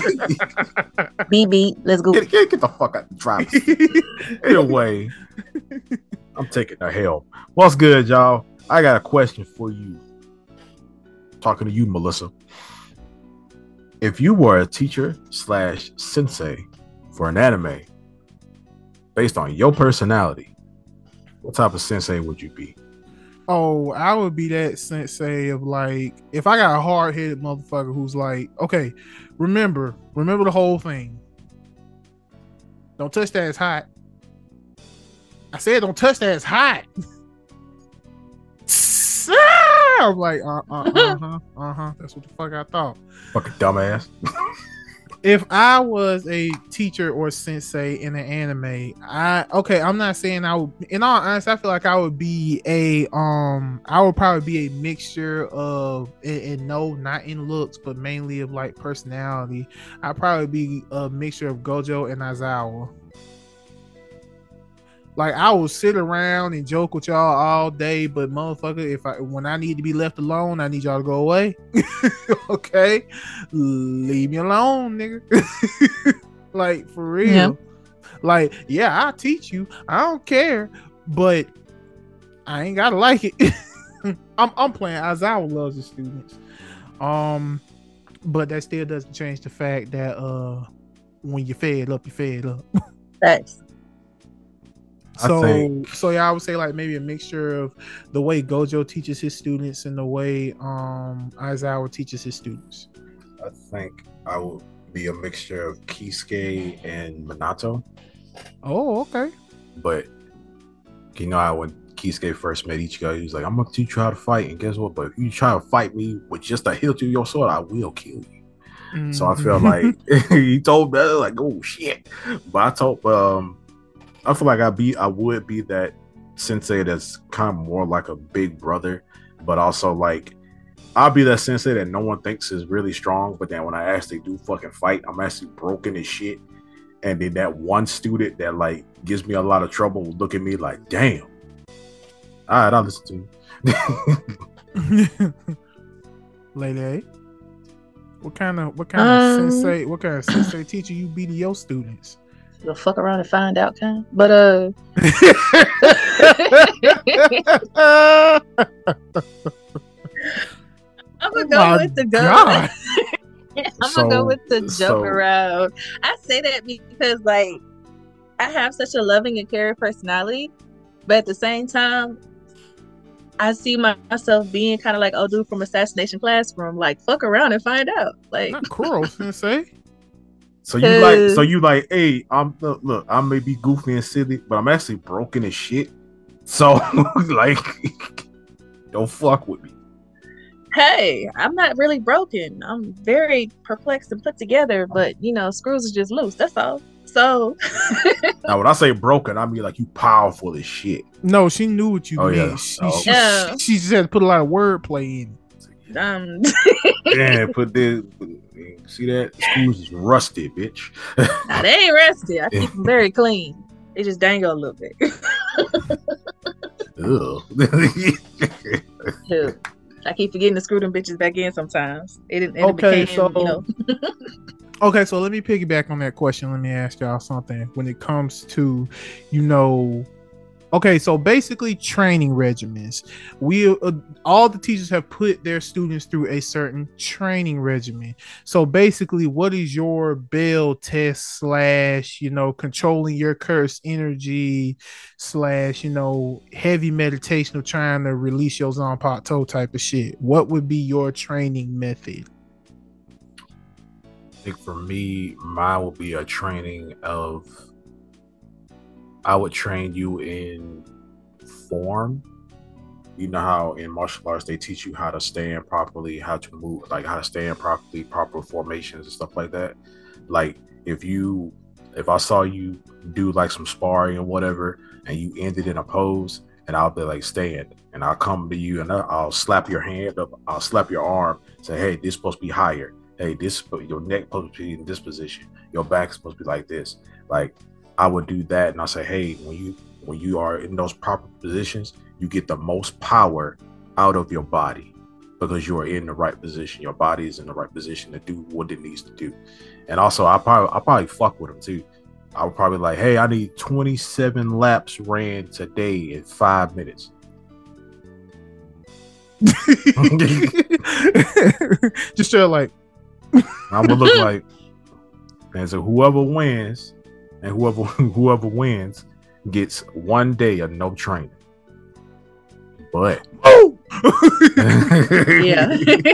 Speaker 2: B B, let's go.
Speaker 3: get, get, get the fuck out the driver's seat. Anyway, I'm taking the hell. What's good, y'all? I got a question for you. Talking to you, Melissa. If you were a teacher slash sensei for an anime based on your personality, what type of sensei would you be?
Speaker 1: Oh, I would be that sensei of like, if I got a hard headed motherfucker who's like, okay, remember, remember the whole thing. Don't touch that, it's hot. I said, don't touch that, it's hot. I'm like, uh, uh, uh huh, uh huh. That's what the fuck I thought.
Speaker 3: Fucking dumbass.
Speaker 1: If I was a teacher or sensei in an anime, I okay, I'm not saying I would. In all honesty, I feel like I would be a um, I would probably be a mixture of, and, and no, not in looks, but mainly of like personality. I'd probably be a mixture of Gojo and Aizawa. Like I will sit around and joke with y'all all day, but motherfucker, if I when I need to be left alone, I need y'all to go away. Okay, leave me alone, nigga. Like for real.
Speaker 2: Yeah.
Speaker 1: Like yeah, I'll teach you. I don't care, but I ain't gotta like it. I'm I'm playing. Aizawa loves the students. Um, but that still doesn't change the fact that uh, when you're fed up, you're fed up.
Speaker 2: Thanks.
Speaker 3: I
Speaker 1: So,
Speaker 3: think-
Speaker 1: so yeah, I would say like maybe a mixture of the way Gojo teaches his students and the way um Aizawa teaches his students.
Speaker 3: I think I would be a mixture of Kisuke and Minato.
Speaker 1: Oh, okay.
Speaker 3: But you know how when Kisuke first met Ichigo, he was like, I'm gonna teach you how to fight, and guess what? But if you try to fight me with just a hilt of your sword, I will kill you. So I feel like he told me like, oh shit. But I told um I feel like I be I would be that sensei that's kind of more like a big brother, but also like I'll be that sensei that no one thinks is really strong, but then when I actually do fucking fight, I'm actually broken as shit. And then that one student that like gives me a lot of trouble will look at me like, damn. All right, I'll listen to you.
Speaker 1: Lady, what kind of what kind
Speaker 2: Um,
Speaker 1: of sensei what kind of sensei teacher you be to your students?
Speaker 2: You'll fuck around and find out, kind. But uh, I'm gonna
Speaker 1: Oh
Speaker 2: go
Speaker 1: my
Speaker 2: with the go.
Speaker 1: God.
Speaker 2: I'm
Speaker 3: So-
Speaker 2: gonna go with the joke
Speaker 3: so-
Speaker 2: around. I say that because like I have such a loving and caring personality, but at the same time, I see my, myself being kind of like old dude from Assassination Classroom, like fuck around and find out. Like
Speaker 1: Not Kuro Sensei.
Speaker 3: So you like, so
Speaker 2: Cause-
Speaker 3: you like, hey, I'm look, look, I may be goofy and silly, but I'm actually broken as shit. So like, don't fuck with me.
Speaker 2: hey, I'm not really broken. I'm very perplexed and put together, but you know, screws are just loose. That's all. So
Speaker 3: Now, when I say broken, I mean like you powerful as shit.
Speaker 1: No, she knew what you
Speaker 3: Oh,
Speaker 1: meant.
Speaker 3: yeah.
Speaker 1: She,
Speaker 3: Oh.
Speaker 1: she,
Speaker 2: Yeah.
Speaker 1: she, she just had to put a lot of wordplay in.
Speaker 2: um,
Speaker 3: Damn, put this. See that? Screws is rusty, bitch.
Speaker 2: nah, they ain't rusty. I keep them very clean. They just dangle a little bit.
Speaker 3: Ugh.
Speaker 2: Look, I keep forgetting to screw them bitches back in sometimes. It didn't. It
Speaker 1: Okay,
Speaker 2: became,
Speaker 1: so-
Speaker 2: you know.
Speaker 1: Okay, so let me piggyback on that question. Let me ask y'all something. When it comes to, you know, okay, so basically training regimens. We uh, all the teachers have put their students through a certain training regimen. So basically, what is your bell test slash, you know, controlling your curse energy slash, you know, heavy meditation of trying to release your Zanpakuto type of shit? What would be your training method?
Speaker 3: I think for me, mine would be a training of. I would train you in form. You know how in martial arts they teach you how to stand properly, how to move, like how to stand properly, proper formations and stuff like that. Like if you, if I saw you do like some sparring or whatever, and you ended in a pose, and I'll be like stand, and I'll come to you and I'll slap your hand up, I'll slap your arm, say, hey, this is supposed to be higher. Hey, this your neck supposed to be in this position. Your back is supposed to be like this. Like I would do that, and I say, hey, when you when you are in those proper positions, you get the most power out of your body because you are in the right position. Your body is in the right position to do what it needs to do. And also, I probably I probably fuck with them too. I would probably like, hey, I need twenty-seven laps ran today in five minutes.
Speaker 1: Just sort of like,
Speaker 3: I would look like, and so whoever wins, and whoever whoever wins gets one day of no training. But
Speaker 1: oh,
Speaker 2: Yeah.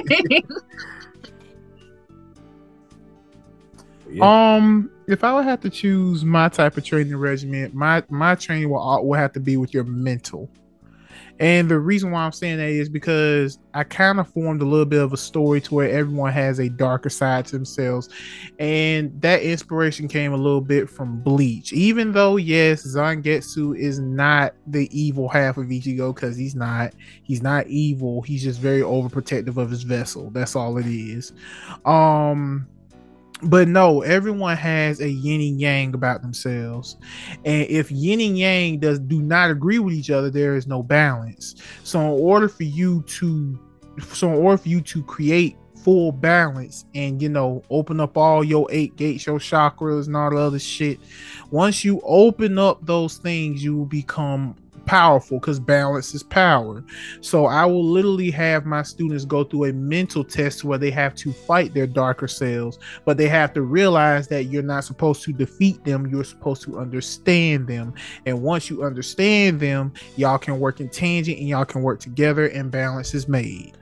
Speaker 3: yeah,
Speaker 1: Um, if I would have to choose my type of training regimen, my my training will al- will have to be with your mental. And the reason why I'm saying that is because I kind of formed a little bit of a story to where everyone has a darker side to themselves. And that inspiration came a little bit from Bleach. Even though, yes, Zangetsu is not the evil half of Ichigo, because he's not. He's not evil. He's just very overprotective of his vessel. That's all it is. Um... But no, everyone has a yin and yang about themselves, and if yin and yang does do not agree with each other, there is no balance. So, in order for you to, so in order for you to create full balance and you know open up all your eight gates, your chakras, and all the other shit, once you open up those things, you will become powerful because balance is power. So I will literally have my students go through a mental test where they have to fight their darker selves, but they have to realize that you're not supposed to defeat them, you're supposed to understand them. And once you understand them, y'all can work in tangent and y'all can work together and balance is made.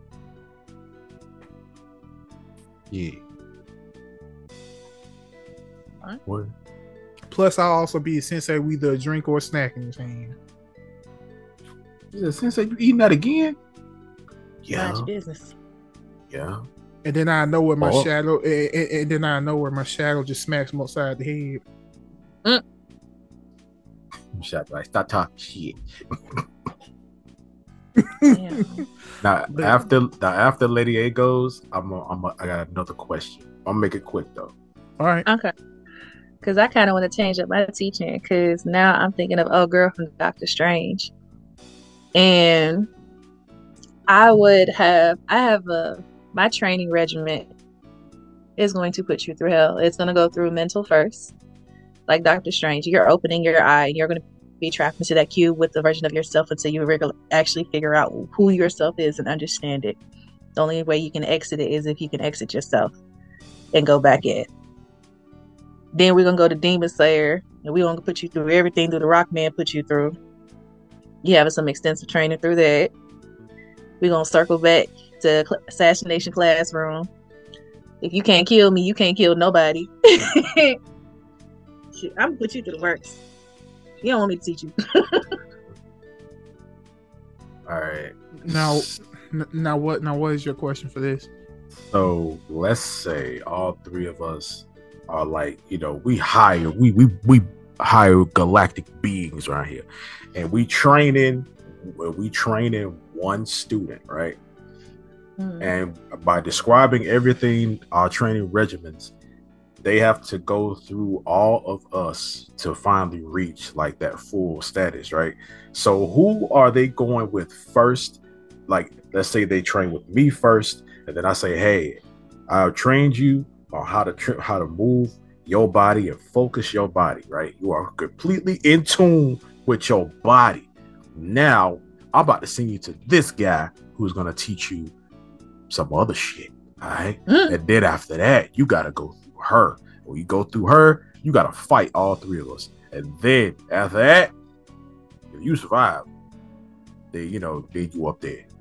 Speaker 3: yeah.
Speaker 2: Alright.
Speaker 3: What?
Speaker 1: Plus I'll also be a sensei with either a drink or a snack in his hand.
Speaker 3: Yeah, Sensei, you eating that again? Yeah,
Speaker 2: Mind your business.
Speaker 3: yeah.
Speaker 1: And then I know where my
Speaker 3: Oh.
Speaker 1: shadow and, and, and then I know where my shadow just smacks him upside the head.
Speaker 3: Shut like stop talking shit.
Speaker 2: Yeah.
Speaker 3: Now
Speaker 1: But-
Speaker 3: after now after Lady A goes, I'm a, I'm a, I got another question. I'll make it quick though.
Speaker 1: All right.
Speaker 2: Okay. Because I kind of want to change up my teaching. Because now I'm thinking of old girl from Doctor Strange, and I would have I have a my training regimen is going to put you through hell. It's going to go through mental first. like Doctor Strange, you're opening your eye and you're going to be trapped into that cube with the version of yourself until you regular, actually figure out who yourself is and understand it. The only way you can exit it is if you can exit yourself and go back in. Then we're going to go to Demon Slayer and we're going to put you through everything that the Rockman put you through. You having some extensive training through that. We're going to circle back to Assassination Classroom. If you can't kill me, you can't kill nobody. Shit, I'm going to put you through the works. You don't want me to teach you.
Speaker 3: All right.
Speaker 1: Now, now what? Now, what is your question for this?
Speaker 3: So let's say all three of us are like, you know, we hire, we we we hire galactic beings around here, and we training, we training one student, right? Mm. And by describing everything, our training regimens, they have to go through all of us to finally reach like that full status, right? So who are they going with first? Like, let's say they train with me first, and then I say, hey, I've trained you on how to tri- how to move your body and focus your body, right? You are completely in tune with your body. Now I'm about to send you to this guy who's gonna teach you some other shit. All right. Mm. And then after that, you gotta go through her. When you go through her, you gotta fight all three of us. And then after that, if you survive, then you know, then you up there.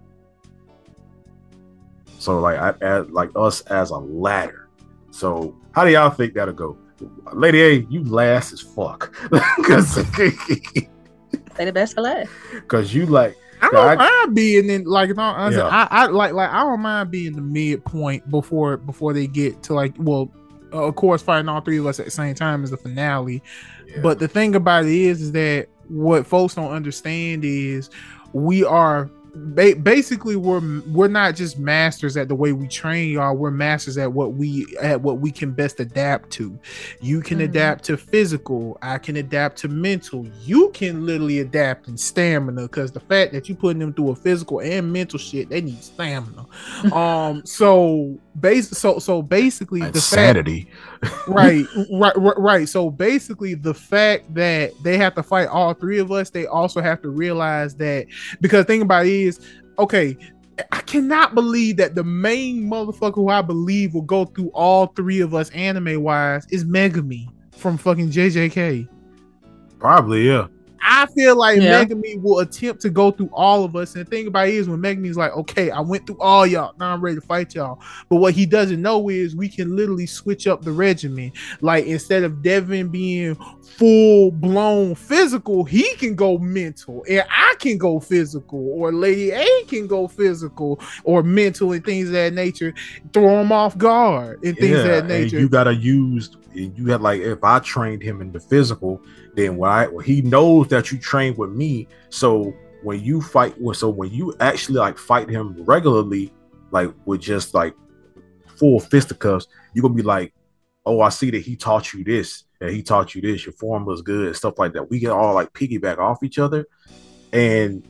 Speaker 3: So like I as like us as a ladder. So how do y'all think that'll go? Lady A, you last as fuck. Cause
Speaker 2: say the best for last.
Speaker 3: Cause you like
Speaker 1: I don't I, mind being in like no, I, yeah. I, I like like I don't mind being the midpoint before before they get to like well uh, of course fighting all three of us at the same time is the finale. Yeah. But the thing about it is is that what folks don't understand is we are ba- basically we're we're not just masters at the way we train y'all, we're masters at what we at what we can best adapt to. You can mm-hmm. adapt to physical, I can adapt to mental, you can literally adapt in stamina, because the fact that you putting them through a physical and mental shit, they need stamina. um so base so so basically
Speaker 3: That's
Speaker 1: the
Speaker 3: sanity.
Speaker 1: fact, right, right right right so basically the fact that they have to fight all three of us, they also have to realize that, because the thing about it is, okay, I cannot believe that the main motherfucker who I believe will go through all three of us anime wise is Megami from fucking J J K.
Speaker 3: Probably, yeah.
Speaker 1: I feel like
Speaker 2: yeah.
Speaker 1: Megami will attempt to go through all of us. And the thing about it is when Megami's like, okay, I went through all y'all, now I'm ready to fight y'all. But what he doesn't know is we can literally switch up the regimen. Like instead of Devin being full blown physical, he can go mental, and I can go physical, or Lady A can go physical or mental and things of that nature. Throw him off guard and things
Speaker 3: yeah,
Speaker 1: of that nature.
Speaker 3: And you gotta use. You had like if I trained him in the physical, then when I well, he knows that you train with me. So when you fight, so when you actually like fight him regularly, like with just like full fisticuffs, you're gonna be like, oh, I see that he taught you this, and he taught you this. Your form was good, stuff like that. We can all like piggyback off each other, and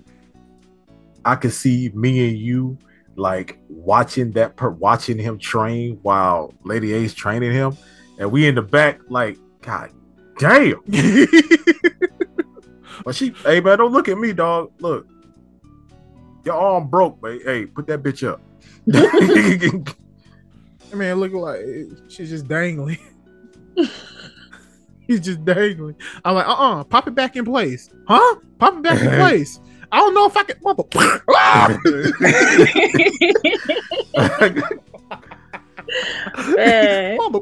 Speaker 3: I can see me and you like watching that per watching him train while Lady A's training him. And we in the back, like, God damn. But she, hey, man, don't look at me, dog. Look. Your arm broke, but hey, put that bitch up.
Speaker 1: I mean, look like she's just dangling. He's just dangling. I'm like, uh-uh, pop it back in place. Huh? Pop it back in place. I don't know if I can. Mother.
Speaker 2: Mother.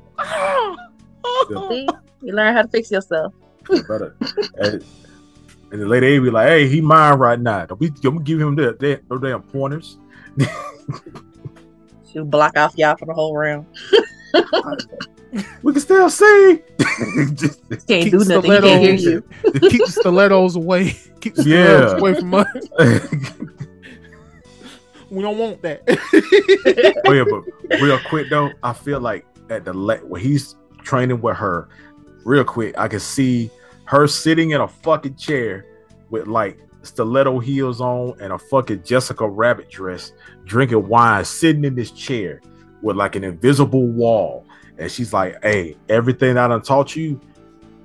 Speaker 2: See? You learn how to fix yourself.
Speaker 3: Brother. And, and the lady be like, hey, he mine right now. Don't we, I'm gonna give him the, the, those damn pointers.
Speaker 2: She'll block off y'all for the whole round.
Speaker 3: We can still see.
Speaker 2: Just can't do nothing. He can't hear you.
Speaker 1: Keep the stilettos away. Keep the stilettos yeah. away from us. We don't want that.
Speaker 3: Oh yeah, but real quick though, I feel like at the le- when he's training with her, real quick, I can see her sitting in a fucking chair with like stiletto heels on and a fucking Jessica Rabbit dress, drinking wine, sitting in this chair with like an invisible wall. And she's like, hey, everything I done taught you,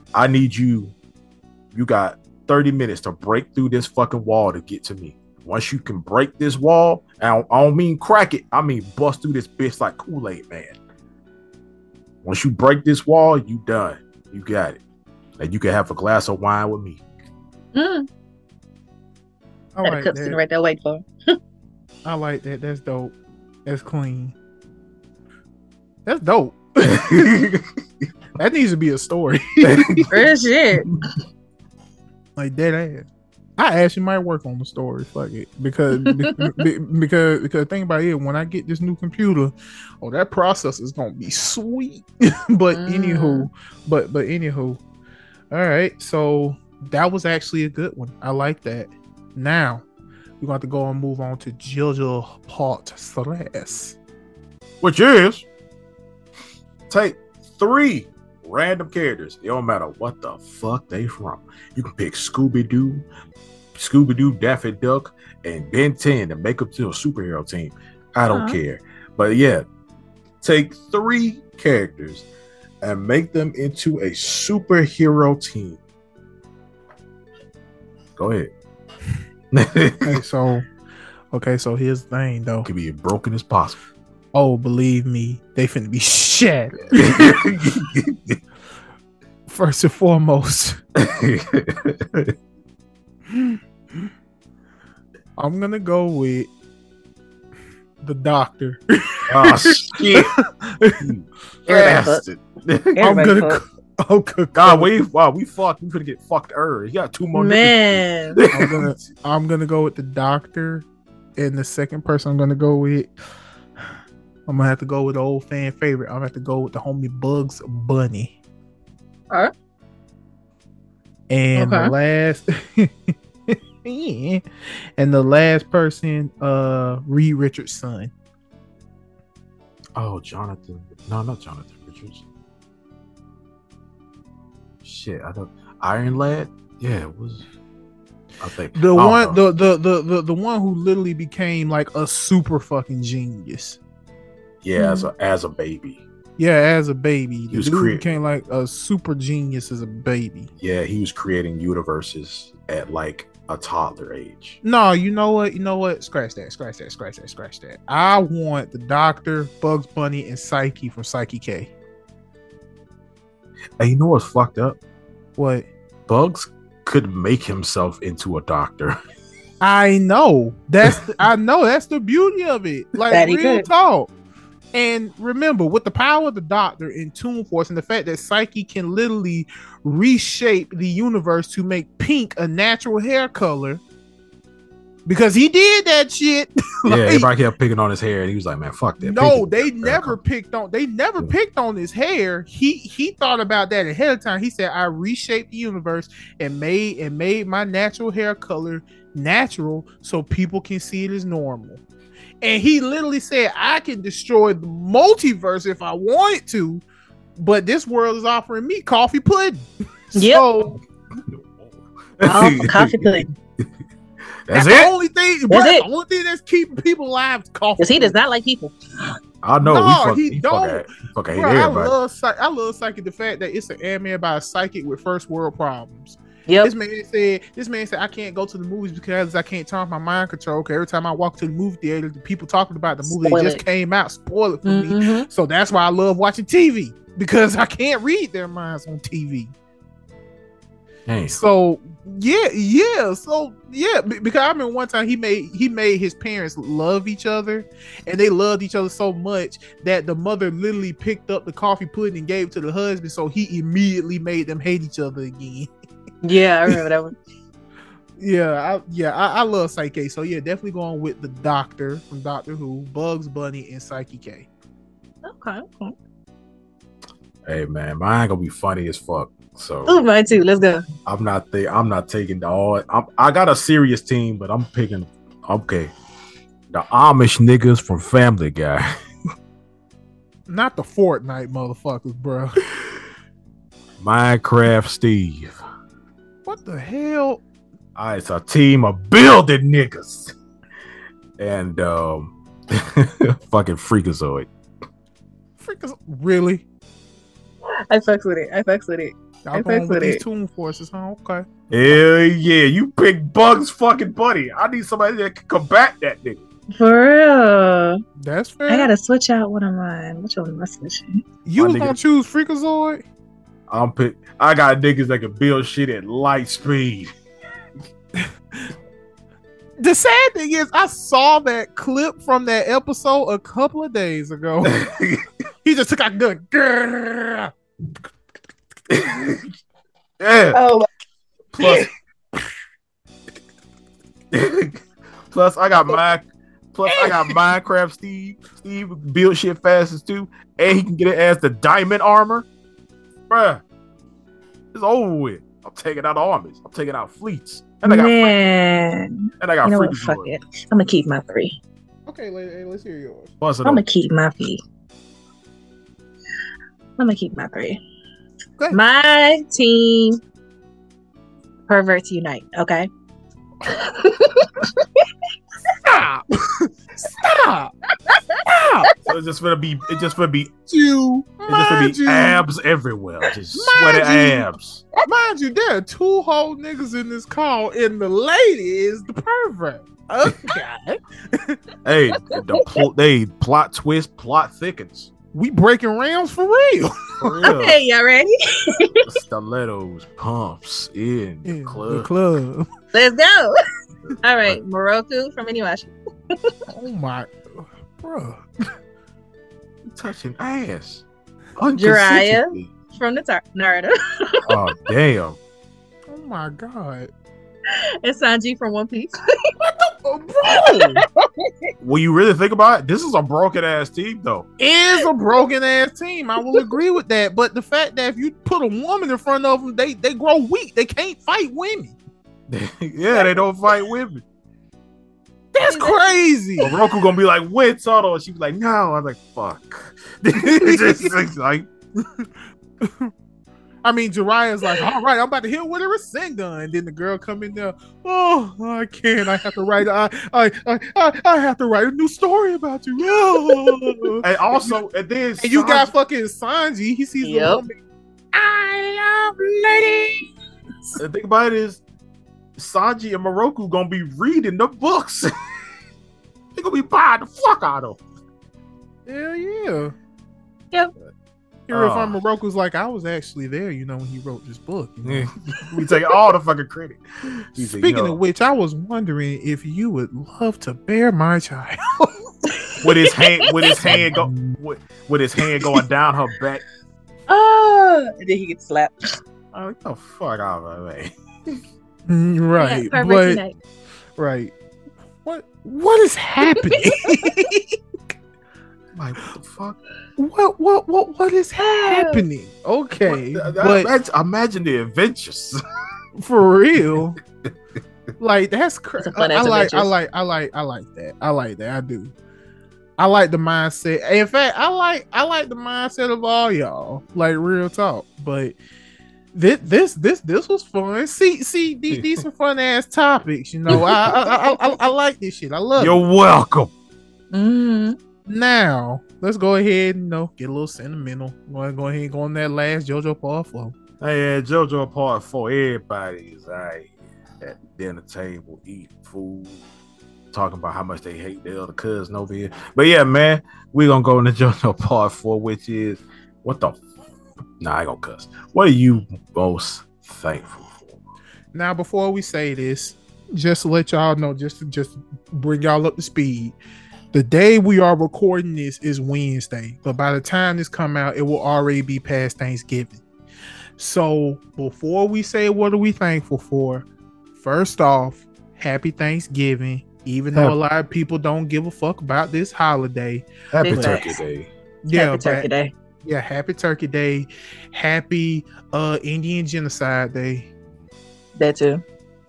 Speaker 3: I need you. You got thirty minutes to break through this fucking wall to get to me. Once you can break this wall, I don't, I don't mean crack it. I mean bust through this bitch like Kool-Aid man. Once you break this wall, you done. You got it. And you can have a glass of wine with me.
Speaker 2: Mm.
Speaker 1: I
Speaker 2: Got a
Speaker 1: like
Speaker 2: cup
Speaker 1: that.
Speaker 2: sitting right there waiting for him.
Speaker 1: I like that. That's dope. That's clean. That's dope. That needs to be a story.
Speaker 2: Real shit.
Speaker 1: Like dead ass. I actually might work on the story. Fuck it, because be- because because think about it. When I get this new computer, oh, that processor is gonna be sweet. But
Speaker 2: Mm.
Speaker 1: anywho, but but anywho, all right. So that was actually a good one. I like that. Now we're going to go and move on to JoJo Part Three,
Speaker 3: Which is take three random characters. It don't matter what the fuck they from. You can pick Scooby-Doo, Scooby-Doo, Daffy Duck, and Ben ten to make up to a superhero team. I don't
Speaker 2: Uh-huh.
Speaker 3: care. But yeah, take three characters and make them into a superhero team. Go ahead.
Speaker 1: Okay, so okay, so here's the thing though.
Speaker 3: Could be as broken as possible.
Speaker 1: Oh, believe me, they finna be shattered. First and foremost, I'm gonna go with the Doctor.
Speaker 3: Oh shit!
Speaker 2: Everybody fuck.
Speaker 3: Bastard.
Speaker 1: I'm
Speaker 2: Everybody
Speaker 1: gonna,
Speaker 2: fuck.
Speaker 1: I'm gonna,
Speaker 3: God, we wow, we fucked. We could get fucked early. You got two more.
Speaker 2: Man.
Speaker 3: niggas.
Speaker 1: I'm gonna, I'm gonna go with the Doctor, and the second person I'm gonna go with, I'm gonna have to go with the old fan favorite. I'm gonna have to go with the homie Bugs Bunny.
Speaker 2: Alright.
Speaker 1: And the last, yeah. and the last person, uh, Reed Richards' son.
Speaker 3: Oh, Jonathan. No, not Jonathan Richards. Shit, I don't. Iron Lad. Yeah, it was. I think
Speaker 1: The
Speaker 3: I
Speaker 1: one,
Speaker 3: don't know.
Speaker 1: the, the the the the one who literally became like a super fucking genius.
Speaker 3: Yeah, as a as a baby.
Speaker 1: Yeah, as a baby,
Speaker 3: He
Speaker 1: the
Speaker 3: was
Speaker 1: dude
Speaker 3: crea-
Speaker 1: became like a super genius as a baby.
Speaker 3: Yeah, he was creating universes at like a toddler age.
Speaker 1: No, you know what? You know what? Scratch that. Scratch that. Scratch that. Scratch that. I want the Doctor, Bugs Bunny, and Psyche from Psyche K.
Speaker 3: And you know what's fucked up?
Speaker 1: What?
Speaker 3: Bugs could make himself into a doctor.
Speaker 1: I know. That's the, I know. That's the beauty of it. Like
Speaker 2: That he
Speaker 1: real
Speaker 2: could.
Speaker 1: talk. And remember, with the power of the Doctor in Toon Force and the fact that Psyche can literally reshape the universe to make pink a natural hair color, because he did that shit.
Speaker 3: Yeah,
Speaker 1: Like,
Speaker 3: everybody kept picking on his hair, and he was like, "Man, fuck that."
Speaker 1: no,
Speaker 3: Pink
Speaker 1: they
Speaker 3: is-
Speaker 1: never picked on. They never picked on his hair. He he thought about that ahead of time. He said, "I reshaped the universe and made and made my natural hair color natural, so people can see it as normal." And he literally said, "I can destroy the multiverse if I wanted to, but this world is offering me coffee pudding."
Speaker 2: Yep.
Speaker 1: So
Speaker 2: All for coffee pudding.
Speaker 3: That's
Speaker 1: that's the
Speaker 3: it.
Speaker 1: only thing.
Speaker 2: That's
Speaker 1: That's
Speaker 2: it.
Speaker 1: the only thing that's keeping people alive. is Coffee.
Speaker 2: Because he does
Speaker 1: pudding.
Speaker 2: not like people.
Speaker 3: I know.
Speaker 1: No,
Speaker 3: we fuck,
Speaker 1: he
Speaker 3: he
Speaker 1: don't.
Speaker 3: Fuck, he fuck hate
Speaker 1: Bro, I
Speaker 3: everybody.
Speaker 1: love Psych- I love Psychic. The fact that it's an anime about a psychic with first world problems.
Speaker 2: Yep.
Speaker 1: This man said, "This man said I can't go to the movies because I can't turn off my mind control. Because every time I walk to the movie theater, the people talking about the movie
Speaker 2: Spoil
Speaker 1: that just
Speaker 2: it.
Speaker 1: came out spoil it for me.
Speaker 2: Mhm.
Speaker 1: So that's why I love watching T V, because I can't read their minds on T V.
Speaker 3: Hey,
Speaker 1: So yeah, yeah. So yeah, be- because I remember one time he made he made his parents love each other, and they loved each other so much that the mother literally picked up the coffee pudding and gave it to the husband. So he immediately made them hate each other again.
Speaker 2: Yeah, I remember that one.
Speaker 1: Yeah, I, yeah, I, I love Psyche. So yeah, definitely going with the Doctor from Doctor Who, Bugs Bunny, and Psyche K.
Speaker 2: Okay, okay.
Speaker 3: hey, man, mine gonna be funny as fuck. So
Speaker 2: Ooh, mine too. Let's go.
Speaker 3: I'm not there. I'm not taking the all. I'm, I got a serious team, but I'm picking. Okay, the Amish niggas from Family Guy.
Speaker 1: Not the Fortnite motherfuckers, bro.
Speaker 3: Minecraft Steve.
Speaker 1: What the hell?
Speaker 3: All right, it's a team of building niggas, and um, fucking Freakazoid.
Speaker 1: Freakers, really?
Speaker 2: I fucks with it. I fucks with it.
Speaker 1: Y'all
Speaker 2: I
Speaker 1: going
Speaker 2: fucks
Speaker 1: with
Speaker 2: with
Speaker 1: these
Speaker 2: it.
Speaker 1: tune forces, huh? Okay.
Speaker 3: Hell yeah, you pick Bugs fucking Bunny. I need somebody that can combat that nigga.
Speaker 2: For real.
Speaker 1: That's fair.
Speaker 2: I gotta switch out one of mine. Which one am I switching?
Speaker 1: You
Speaker 3: My
Speaker 1: was
Speaker 3: nigga-
Speaker 1: gonna choose Freakazoid?
Speaker 3: I'm pick. I got niggas that can build shit at light speed.
Speaker 1: The sad thing is, I saw that clip from that episode a couple of days ago. He just took out the gun. Grrr.
Speaker 3: Yeah.
Speaker 2: Oh,
Speaker 3: Plus, plus I got my. Plus I got Minecraft Steve. Steve build shit fastest too, and he can get it as the diamond armor. Bruh, it's over with. I'm taking out armies. I'm taking out fleets. And I got
Speaker 2: man.
Speaker 3: and I got
Speaker 2: You know what?
Speaker 3: freaking
Speaker 2: Fuck it. I'm gonna keep my three.
Speaker 1: Okay, let, hey, let's hear yours.
Speaker 3: Bust it
Speaker 2: I'm gonna
Speaker 3: up.
Speaker 2: keep my feet. I'm gonna keep my three.
Speaker 1: Okay.
Speaker 2: My team perverts unite. Okay.
Speaker 1: Stop! Stop! Stop!
Speaker 3: So it's just gonna be. It's just gonna be.
Speaker 1: You,
Speaker 3: It's just gonna
Speaker 1: mind
Speaker 3: be
Speaker 1: you,
Speaker 3: abs everywhere. Just
Speaker 1: Mind
Speaker 3: sweaty
Speaker 1: you.
Speaker 3: abs.
Speaker 1: mind you, there are two whole niggas in this call, and the lady is the pervert. Okay,
Speaker 3: Hey, the pl- they plot twist, plot thickens.
Speaker 1: we breaking rounds for real.
Speaker 3: For real.
Speaker 2: Okay, y'all ready?
Speaker 3: Stilettos, pumps in the
Speaker 1: In
Speaker 3: club.
Speaker 1: the club.
Speaker 2: Let's go. All right, Moroku from Inuyasha.
Speaker 1: Oh my, bro.
Speaker 3: Touching ass.
Speaker 2: Jiraiya.
Speaker 3: Unconsistently.
Speaker 2: From the tar- Naruto.
Speaker 3: Oh damn.
Speaker 1: Oh my god.
Speaker 2: And Sanji from One Piece.
Speaker 1: Oh, bro,
Speaker 3: When you really think about it, this is a broken ass team though.
Speaker 1: is a broken ass team. I will agree with that. But the fact that if you put a woman in front of them, they they grow weak. They can't fight women.
Speaker 3: Yeah, they don't fight women.
Speaker 1: That's crazy.
Speaker 3: But Roku gonna be like, win Toto. And she be like, no. I was like, fuck. It's just like,
Speaker 1: I mean, Jiraiya's like, all right, I'm about to hit with a Rasengan. And then the girl come in there, oh, I can't. I have to write. I, I, I, I, I have to write a new story about you. Oh.
Speaker 3: and also, and then
Speaker 1: And you got
Speaker 3: Sanji-
Speaker 1: fucking Sanji. He sees
Speaker 2: Yep.
Speaker 1: the woman. I love ladies.
Speaker 3: the thing about it is, Sanji and Moroku gonna be reading the books. They gonna be buying the fuck out of them.
Speaker 1: Hell yeah.
Speaker 2: Yep.
Speaker 1: Hero
Speaker 3: Oh.
Speaker 1: from Moroku's like, I was actually there, you know, when he wrote this book. You know?
Speaker 3: We take all the fucking credit. He said,
Speaker 1: Speaking
Speaker 3: "Yo,"
Speaker 1: of which, I was wondering if you would love to bear my child.
Speaker 3: with his hand, with his hand go, with, with his hand going down her back.
Speaker 2: Oh, and then he gets slapped.
Speaker 3: Oh, get the fuck out of my way.
Speaker 1: right,
Speaker 2: Yeah, perverts
Speaker 1: but
Speaker 2: unite.
Speaker 1: right. What what is happening?
Speaker 3: Like, what the fuck?
Speaker 1: what what what what is happening? Okay,
Speaker 3: What-
Speaker 1: but
Speaker 3: imagine, imagine the adventures.
Speaker 1: for real, like that's crazy.
Speaker 2: It's a fun
Speaker 1: I
Speaker 2: ass
Speaker 1: like I
Speaker 2: adventure.
Speaker 1: like I like I like that. I like that. I do. I like the mindset. In fact, I like I like the mindset of all y'all. Like real talk. But this this this this was fun. See see these, these are fun ass topics. You know, I I, I I I like this shit. I love it.
Speaker 3: You're welcome.
Speaker 2: Mm-hmm.
Speaker 1: Now let's go ahead and you know get a little sentimental. Go go ahead and go on that last JoJo part flow.
Speaker 3: Hey, yeah, JoJo Part Four. Everybody is right at the dinner table eating food, talking about how much they hate their other cousin over here. But yeah, man, we're gonna go into JoJo Part Four, which is what the. F- nah, I ain't gonna cuss. What are you most thankful for?
Speaker 1: Now, before we say this, just to let y'all know, just to just bring y'all up to speed, the day we are recording this is Wednesday, but by the time this come out, it will already be past Thanksgiving. So before we say what are we thankful for, first off, happy Thanksgiving. Even though a lot of people don't give a fuck about this holiday,
Speaker 3: Happy
Speaker 2: Big
Speaker 3: Turkey
Speaker 2: facts.
Speaker 3: Day.
Speaker 1: yeah,
Speaker 2: Happy Turkey
Speaker 1: but-
Speaker 2: Day.
Speaker 1: yeah, happy Turkey Day, happy uh Indian Genocide Day,
Speaker 2: That too.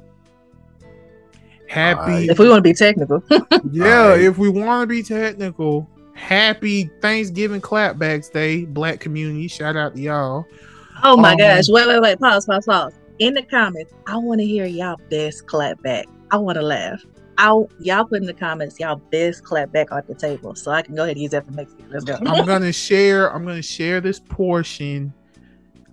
Speaker 1: happy.
Speaker 3: Alright.
Speaker 2: If we want to be technical.
Speaker 1: Yeah,
Speaker 3: Alright.
Speaker 1: if we want to be technical, happy Thanksgiving Clapbacks Day, Black community. Shout out to y'all.
Speaker 2: Oh my
Speaker 1: Um,
Speaker 2: gosh. Wait, wait, wait. Pause, pause, pause. In the comments, I want to hear y'all best clap back. I want to laugh. I, y'all put in the comments y'all best clap back on the table so I can go ahead and use that for next week. Let's go.
Speaker 1: I'm gonna share. I'm gonna share this portion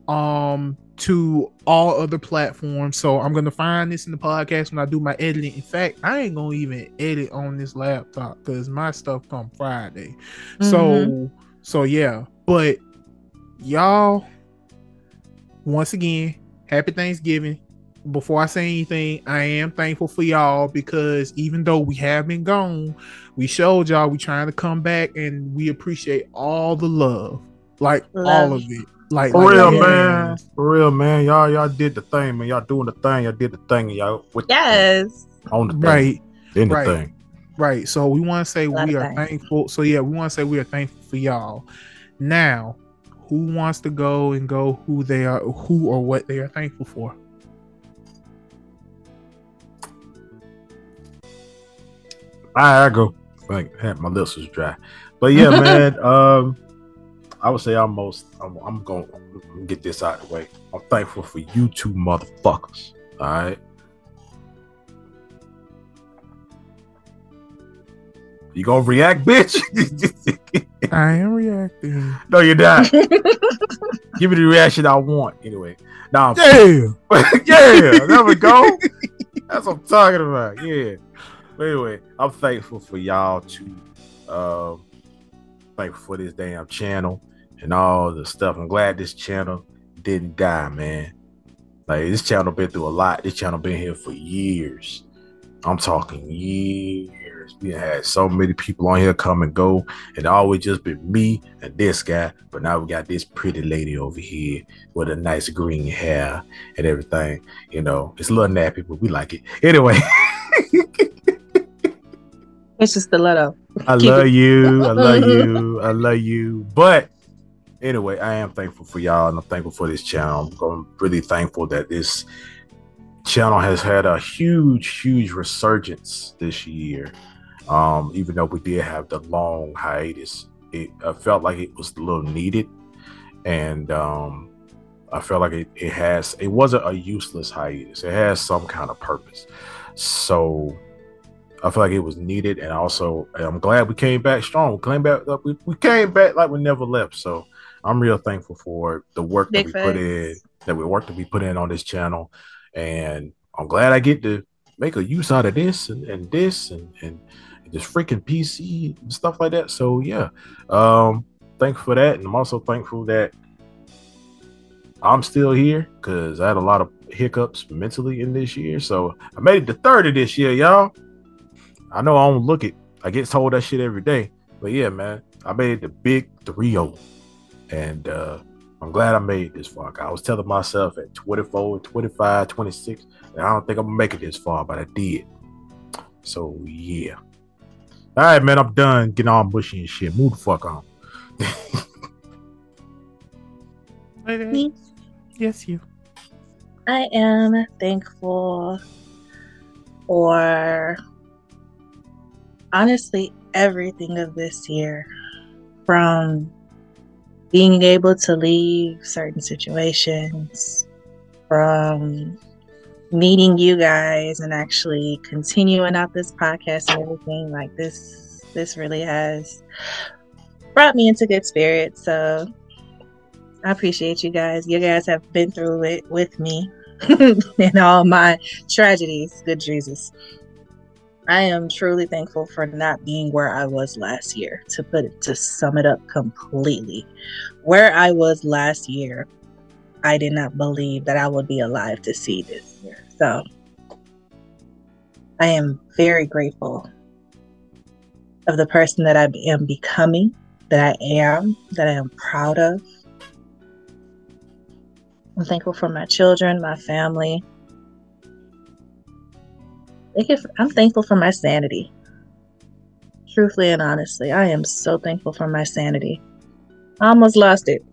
Speaker 1: um to all other platforms. So I'm gonna find this in the podcast when I do my editing. In fact, I ain't gonna even edit on this laptop because my stuff come Friday. Mm-hmm. So so yeah, but y'all, once again, happy Thanksgiving. Before I say anything, I am thankful for y'all because even though we have been gone, we showed y'all we trying to come back and we appreciate all the love, like love. all of it. Like
Speaker 3: for
Speaker 1: like,
Speaker 3: real,
Speaker 1: yeah.
Speaker 3: man. For real, man. Y'all, y'all did the thing, man. Y'all doing the thing. Y'all did the thing. Y'all with
Speaker 2: yes,
Speaker 3: the on the thing.
Speaker 1: Right,
Speaker 3: in the
Speaker 1: right.
Speaker 3: thing.
Speaker 1: Right. So we want to say we are things. thankful. So yeah, we want to say we are thankful for y'all. Now, who wants to go and go who they are, who or what they are thankful for?
Speaker 3: I go. Like, my lips was dry, but yeah, man. Um, I would say almost. I'm, I'm gonna get this out of the way. I'm thankful for you two motherfuckers. All right. You gonna react, bitch?
Speaker 1: I am reacting.
Speaker 3: No, you're not. Give me the reaction I want. Anyway, now,
Speaker 1: yeah,
Speaker 3: yeah, there we go. That's what I'm talking about. Yeah. But anyway, I'm thankful for y'all too. Um, thankful for this damn channel and all the stuff. I'm glad this channel didn't die, man. Like, this channel been through a lot. This channel been here for years. I'm talking years. We had so many people on here come and go. It always just been me and this guy. But now we got this pretty lady over here with a nice green hair and everything. You know, it's a little nappy, but we like it. Anyway.
Speaker 2: It's just a little.
Speaker 3: I
Speaker 2: Keep
Speaker 3: love
Speaker 2: it.
Speaker 3: you. I love you. I love you. But anyway, I am thankful for y'all and I'm thankful for this channel. I'm really thankful that this channel has had a huge, huge resurgence this year. Um, even though we did have the long hiatus, it I felt like it was a little needed. And um, I felt like it, it has, it wasn't a useless hiatus. It has some kind of purpose. So I feel like it was needed, and also I'm glad we came back strong. We came back, we, we came back like we never left. So I'm real thankful for the work Big that we face. put in, that we work that we put in on this channel, and I'm glad I get to make a use out of this and, and this and, and and this freaking P C and stuff like that. So yeah, um, thankful for that, and I'm also thankful that I'm still here because I had a lot of hiccups mentally in this year. So I made it to thirty this year, y'all. I know I don't look it. I get told that shit every day. But yeah, man, I made it the big three oh. And uh, I'm glad I made it this far. I was telling myself at twenty-four, twenty-five, twenty-six, and I don't think I'm going to make it this far, but I did. So yeah. All right, man, I'm done getting all mushy and shit. Move the fuck on.
Speaker 2: Me?
Speaker 1: Yes, you.
Speaker 2: I am thankful for honestly everything of this year, from being able to leave certain situations, from meeting you guys and actually continuing out this podcast and everything. Like this this really has brought me into good spirits. So I appreciate you guys. You guys have been through it with me and all my tragedies. Good Jesus. I am truly thankful for not being where I was last year. To put it, to sum it up completely, where I was last year, I did not believe that I would be alive to see this year. So I am very grateful of the person that I am becoming, that I am, that I am proud of. I'm thankful for my children, my family. I'm thankful for my sanity. Truthfully and honestly, I am so thankful for my sanity. I almost lost it.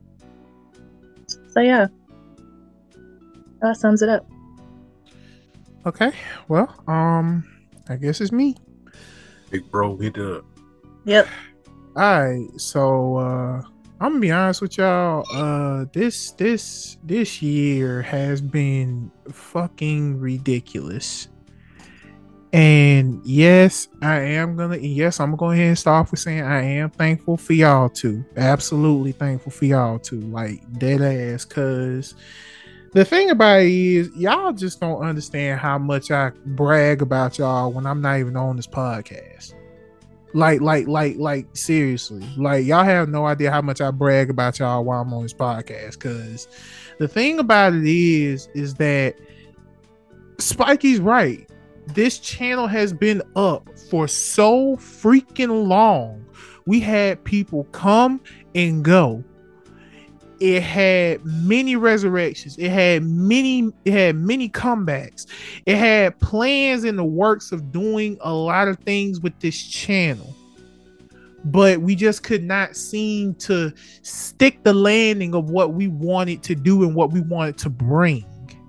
Speaker 2: So yeah, that sums it up.
Speaker 1: Okay, well, um, I guess it's me.
Speaker 3: Big bro, hit up.
Speaker 2: Yep.
Speaker 1: All right, so uh, I'm gonna be honest with y'all. Uh, this this this year has been fucking ridiculous. And yes, I am gonna. Yes, I'm gonna go ahead and start off with saying I am thankful for y'all too. Absolutely thankful for y'all too. Like dead ass, cause the thing about it is y'all just don't understand how much I brag about y'all when I'm not even on this podcast. Like, like, like, like, seriously. Like, y'all have no idea how much I brag about y'all while I'm on this podcast. Cause the thing about it is, is that Spikey's right. This channel has been up for so freaking long. We had people come and go. It had many resurrections. It had many, it had many comebacks. It had plans in the works of doing a lot of things with this channel. But we just could not seem to stick the landing of what we wanted to do and what we wanted to bring.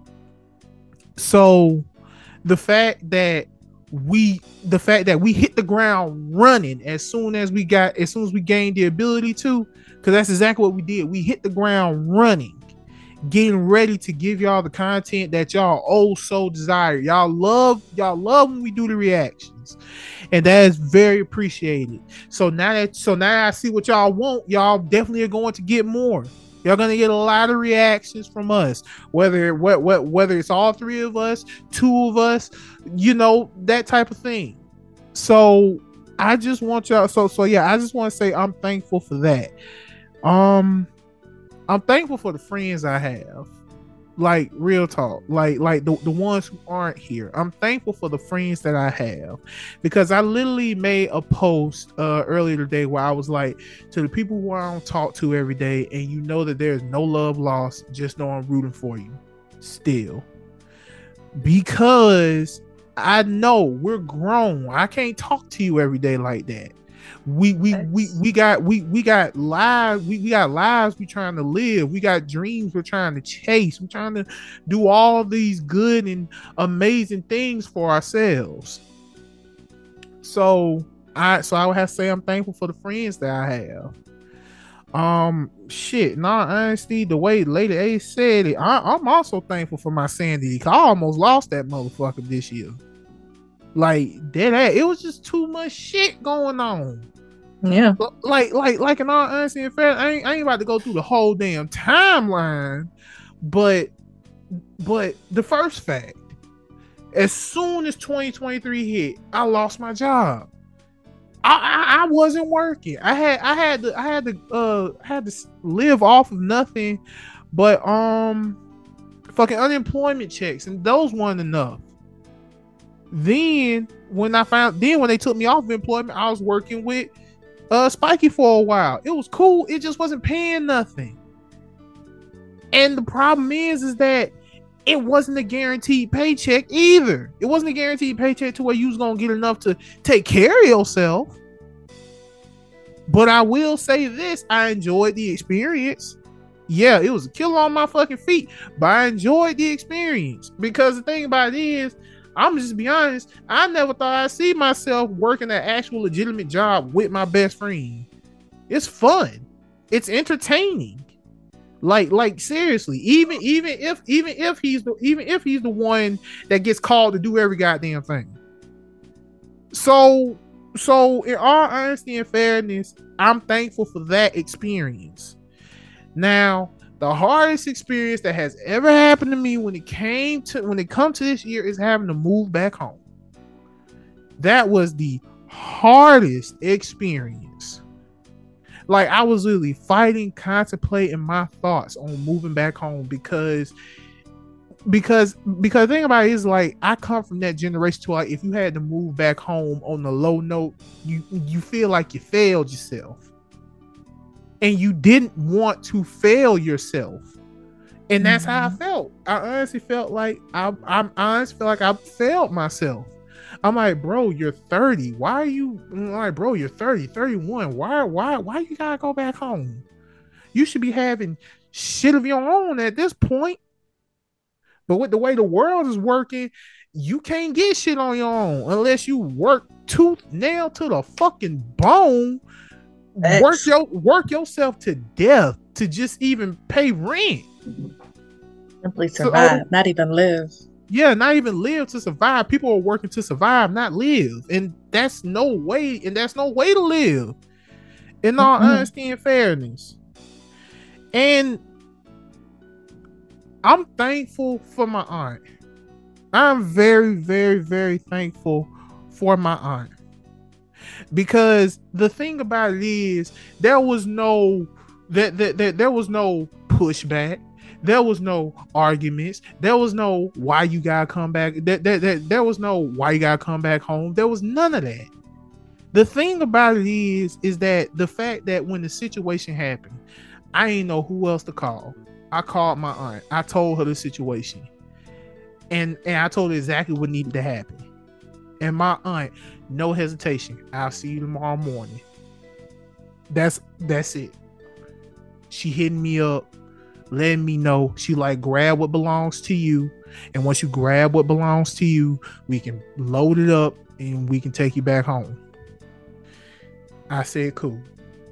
Speaker 1: So the fact that we the fact that we hit the ground running as soon as we got as soon as we gained the ability to, because that's exactly what we did. We hit the ground running, getting ready to give y'all the content that y'all oh so desire. Y'all love y'all love when we do the reactions, and that is very appreciated. So now that so now that I see what y'all want, y'all definitely are going to get more. You're gonna get a lot of reactions from us, whether what what whether it's all three of us, two of us, you know, that type of thing. So I just want y'all. So so yeah, I just want to say I'm thankful for that. Um, I'm thankful for the friends I have. Like real talk, like like the, the ones who aren't here. I'm thankful for the friends that I have, because I literally made a post uh earlier today where I was like, to the people who I don't talk to every day, and you know that there's no love lost, just know I'm rooting for you still, because I know we're grown. I can't talk to you every day like that. We we we we got we we got lives we, we got lives we trying to live. We got dreams we're trying to chase. We're trying to do all these good and amazing things for ourselves. So I so I would have to say I'm thankful for the friends that I have. Um shit, in all honesty, the way Lady A said it, I, I'm also thankful for my sanity. I almost lost that motherfucker this year. Like dead ass. It was just too much shit going on.
Speaker 2: Yeah.
Speaker 1: Like, like, like in all honesty and fair, I ain't, I ain't about to go through the whole damn timeline. But, but the first fact, as soon as twenty twenty-three hit, I lost my job. I, I, I wasn't working. I had, I had to, I had to, uh, I had to live off of nothing, but um, fucking unemployment checks, and those weren't enough. Then when I found, then when they took me off of employment, I was working with uh Spikey for a while. It was cool. It just wasn't paying nothing. And the problem is, is that it wasn't a guaranteed paycheck either. It wasn't a guaranteed paycheck to where you was gonna get enough to take care of yourself. But I will say this: I enjoyed the experience. Yeah, it was a killer on my fucking feet, but I enjoyed the experience, because the thing about it is, I'm just be honest, I never thought I'd see myself working an actual legitimate job with my best friend. It's fun. It's entertaining. Like, like seriously, even even if even if he's the even if he's the one that gets called to do every goddamn thing. So so in all honesty and fairness, I'm thankful for that experience. Now, the hardest experience that has ever happened to me when it came to when it comes to this year is having to move back home. That was the hardest experience. Like, I was literally fighting, contemplating my thoughts on moving back home, because because because the thing about it is, like, I come from that generation to, like, if you had to move back home on the low note, you you feel like you failed yourself. And you didn't want to fail yourself. And that's mm-hmm. how I felt. I honestly felt like I, I honestly felt like I failed myself. I'm like, bro, you're thirty. Why are you I'm like, bro, you're thirty, thirty-one. Why, why, why you gotta go back home? You should be having shit of your own at this point. But with the way the world is working, you can't get shit on your own unless you work tooth nail to the fucking bone. X. Work your work yourself to death to just even pay rent.
Speaker 2: Simply survive, so, not even live.
Speaker 1: Yeah, not even live to survive. People are working to survive, not live. And that's no way, and that's no way to live. In all mm-hmm. honesty and fairness. And I'm thankful for my aunt. I'm very, very, very thankful for my aunt. Because the thing about it is, there was no that, that, that there was no pushback. There was no arguments. There was no why you gotta come back. That, that, that, there was no why you gotta come back home. There was none of that. The thing about it is, is that the fact that when the situation happened, I didn't know who else to call. I called my aunt. I told her the situation. And, and I told her exactly what needed to happen. And my aunt, no hesitation. I'll see you tomorrow morning. That's that's it. She hitting me up, letting me know. She like, grab what belongs to you. And once you grab what belongs to you, we can load it up and we can take you back home. I said, cool.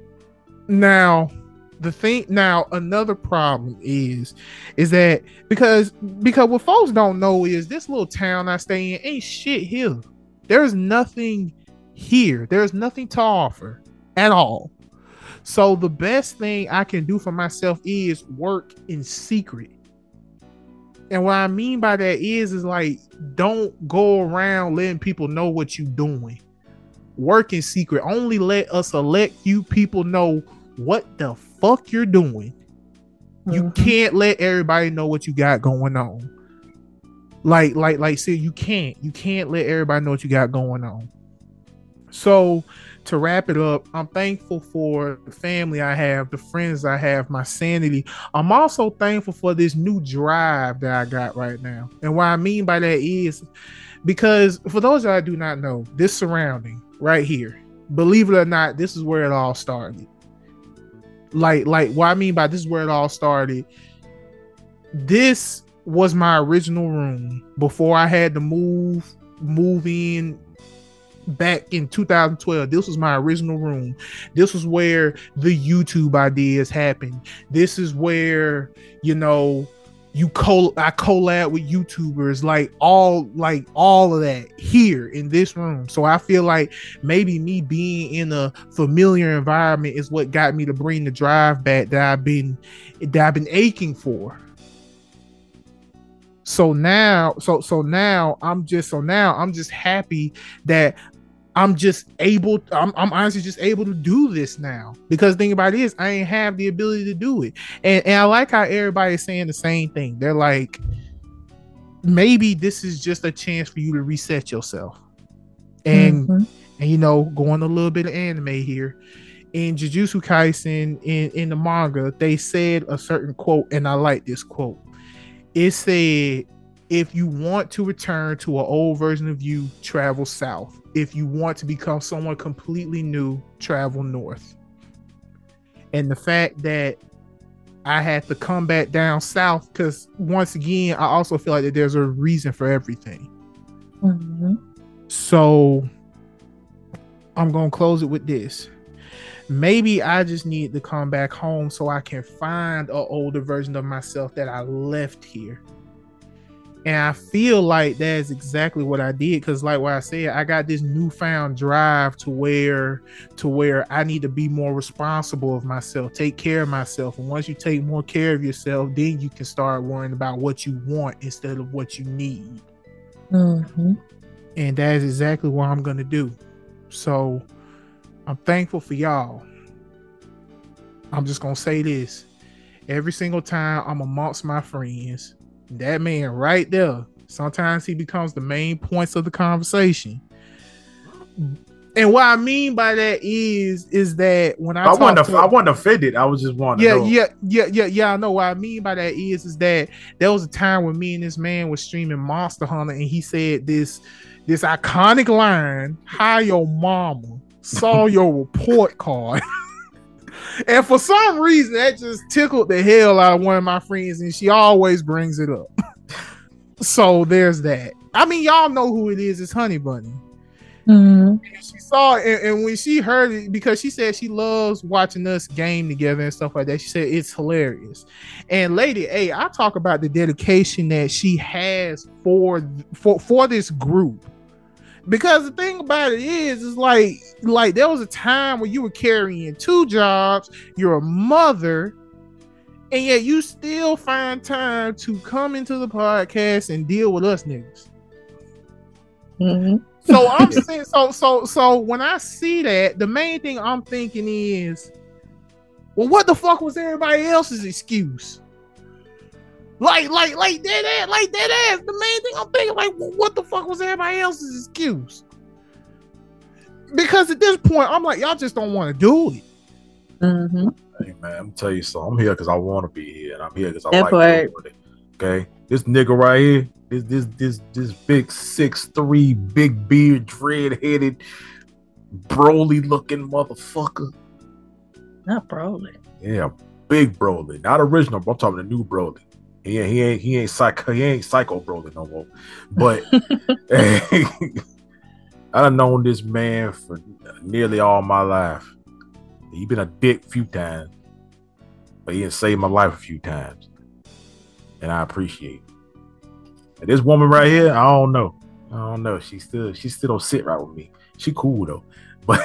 Speaker 1: Now, the thing, now another problem is, is that because because what folks don't know is this little town I stay in ain't shit here. There's nothing here. There's nothing to offer at all. So the best thing I can do for myself is work in secret. And what I mean by that is, is like, don't go around letting people know what you're doing. Work in secret. Only let us elect you people know what the fuck you're doing. Mm-hmm. You can't let everybody know what you got going on. Like, like, like, see, you can't. You can't let everybody know what you got going on. So, to wrap it up, I'm thankful for the family I have, the friends I have, my sanity. I'm also thankful for this new drive that I got right now. And what I mean by that is, because for those that I do not know, this surrounding right here, believe it or not, this is where it all started. Like, like what I mean by this is where it all started. This was my original room before I had to move, move in back in two thousand twelve. This was my original room. This was where the YouTube ideas happened. This is where, you know, you co I collab with YouTubers, like all like all of that here in this room. So I feel like maybe me being in a familiar environment is what got me to bring the drive back that I've been that I've been aching for. So now, so so now I'm just so now I'm just happy that I'm just able, I'm, I'm honestly just able to do this now. Because the thing about it is, I ain't have the ability to do it. And, and I like how everybody's saying the same thing. They're like, maybe this is just a chance for you to reset yourself. And, mm-hmm. and you know, going a little bit of anime here. In Jujutsu Kaisen, in, in the manga, they said a certain quote, and I like this quote. It said, if you want to return to an old version of you, travel south. If you want to become someone completely new, travel north. And the fact that I had to come back down south, because once again, I also feel like that there's a reason for everything. Mm-hmm. So I'm going to close it with this. Maybe I just need to come back home so I can find an older version of myself that I left here. And I feel like that's exactly what I did, because like what I said, I got this newfound drive to where to where I need to be more responsible of myself, take care of myself. And once you take more care of yourself, then you can start worrying about what you want instead of what you need. Mm-hmm. And that is exactly what I'm going to do. So I'm thankful for y'all. I'm just going to say this. Every single time I'm amongst my friends, that man right there, sometimes he becomes the main points of the conversation. And what I mean by that is, is that when I
Speaker 3: I wasn't,
Speaker 1: to,
Speaker 3: I wasn't offended. I was just wondering.
Speaker 1: Yeah,
Speaker 3: know.
Speaker 1: yeah, yeah, yeah, yeah. I know what I mean by that is, is that there was a time when me and this man was streaming Monster Hunter, and he said this, this iconic line: "Hi, your mama saw your report card." And for some reason, that just tickled the hell out of one of my friends, and she always brings it up. So there's that. I mean, y'all know who it is. It's Honey Bunny.
Speaker 2: Mm-hmm.
Speaker 1: She saw it, and, and when she heard it, because she said she loves watching us game together and stuff like that, she said it's hilarious. And Lady A, I talk about the dedication that she has for for for this group. Because the thing about it is, is like, like there was a time where you were carrying two jobs, you're a mother, and yet you still find time to come into the podcast and deal with us niggas.
Speaker 2: Mm-hmm.
Speaker 1: So I'm saying, so so so when I see that, the main thing I'm thinking is, well, what the fuck was everybody else's excuse? Like, like, like that ass, like that ass. The main thing I'm thinking, like, well, what the fuck was everybody else's excuse? Because at this point, I'm like, y'all just don't want to do it.
Speaker 2: Mm-hmm.
Speaker 3: Hey man, I'm gonna tell you something. I'm here because I want to be here, and I'm here because I
Speaker 2: That
Speaker 3: like
Speaker 2: part.
Speaker 3: doing it. Okay, this nigga right here, this this this this big six three, big beard, dread headed, Broly looking motherfucker.
Speaker 2: Not Broly.
Speaker 3: Yeah, big Broly, not original. But I'm talking the new Broly. He ain't he ain't he ain't psycho he ain't psycho Broly no more. But I done known this man for nearly all my life. He been a dick a few times, but he done saved my life a few times, and I appreciate it. And this woman right here, I don't know. I don't know. She still she still don't sit right with me. She cool though, but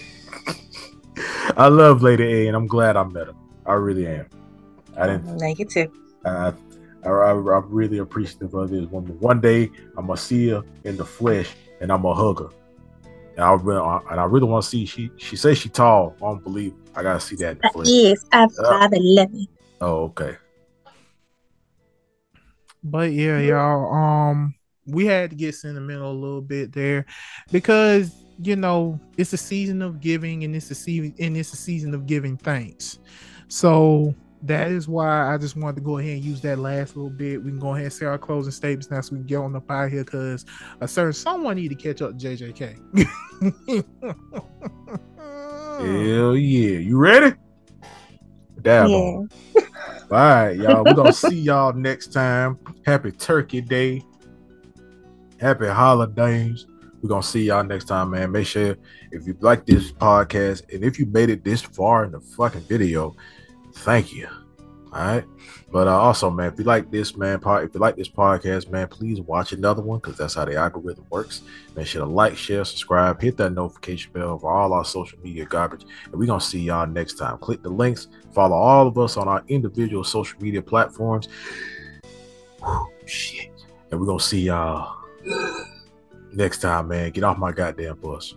Speaker 3: I love Lady A, and I'm glad I met her. I really am. I didn't.
Speaker 2: Negative.
Speaker 3: I, I, I, I'm really appreciative of this woman. One day I'm gonna see her in the flesh, and I'm gonna hug her. And I really, and I really want to see. She she says she tall. I don't believe it. I gotta see that in the flesh.
Speaker 2: Yes, I'm
Speaker 3: Uh,
Speaker 2: five eleven.
Speaker 3: Oh, okay.
Speaker 1: But yeah, y'all, um, we had to get sentimental a little bit there, because you know it's a season of giving, and it's a season, and it's a season of giving thanks. So that is why I just wanted to go ahead and use that last little bit. We can go ahead and say our closing statements now, so we can get on up out of here, because a certain someone need to catch up to J J K.
Speaker 3: Hell yeah. You ready? Dab
Speaker 2: Yeah.
Speaker 3: on. All right, y'all. We're gonna see y'all next time. Happy Turkey Day. Happy holidays. We're gonna see y'all next time, man. Make sure if you like this podcast, and if you made it this far in the fucking video, thank you. All right. But uh, also, man, if you like this, man, pod, if you like this podcast, man, please watch another one, because that's how the algorithm works. Make sure to like, share, subscribe, hit that notification bell for all our social media garbage. And we're going to see y'all next time. Click the links, follow all of us on our individual social media platforms. Whew, shit. And we're going to see y'all next time, man. Get off my goddamn bus.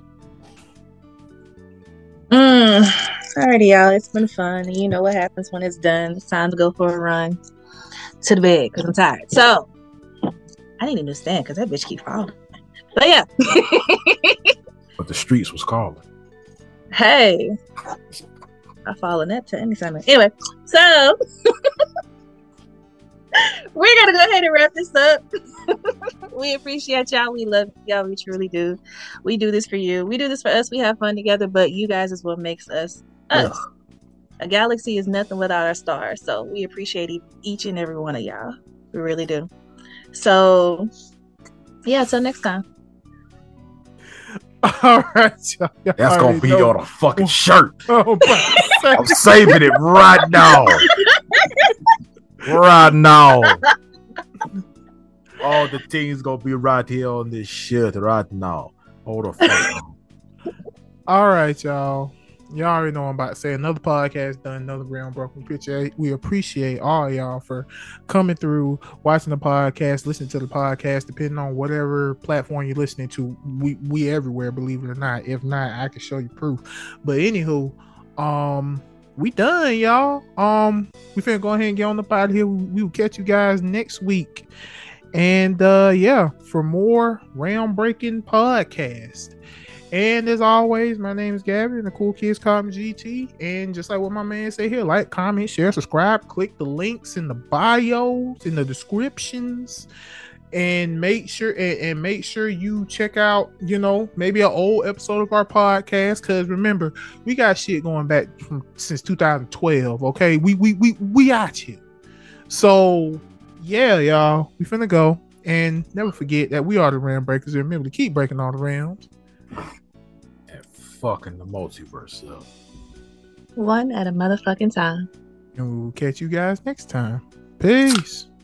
Speaker 2: Mm. Alrighty, y'all. It's been fun. You know what happens when it's done. It's time to go for a run to the bed because I'm tired. So I need a new stand because that bitch keep falling. But yeah.
Speaker 3: But the streets was calling.
Speaker 2: Hey, I fall in that to any time. Anyway, so we're gonna go ahead and wrap this up. We appreciate y'all. We love y'all. We truly do. We do this for you. We do this for us. We have fun together, but you guys is what makes us us.
Speaker 3: Yeah.
Speaker 2: A galaxy is nothing without our stars. So we appreciate e- each and every one of y'all. We really do. So yeah, until next time.
Speaker 1: All right, y'all. Y'all
Speaker 3: That's gonna
Speaker 1: already
Speaker 3: be
Speaker 1: know.
Speaker 3: on a fucking shirt.
Speaker 1: Oh, but-
Speaker 3: I'm saving it right now. Right now. All the things gonna be right here on this shit right now. Hold the fuck on.
Speaker 1: All right, y'all. Y'all already know I'm about to say another podcast done, another groundbreaking picture. We appreciate all y'all for coming through, watching the podcast, listening to the podcast, depending on whatever platform you're listening to. We we everywhere, believe it or not. If not, I can show you proof. But anywho, um, we done, y'all. Um, we finna go ahead and get on up out of here. We, we will catch you guys next week. And uh yeah, for more round breaking podcast. And as always, my name is Gabby, and the cool kids call me G T. And just like what my man say here, like, comment, share, subscribe, click the links in the bios, in the descriptions, and make sure and, and make sure you check out, you know, maybe an old episode of our podcast. Because remember, we got shit going back from since two thousand twelve. Okay, we we we we out here. So yeah, y'all, we finna go. And never forget that we are the Ram Breakers. And remember to keep breaking all the Rams.
Speaker 3: And fucking the multiverse up.
Speaker 2: One at a motherfucking time.
Speaker 1: And we'll catch you guys next time. Peace.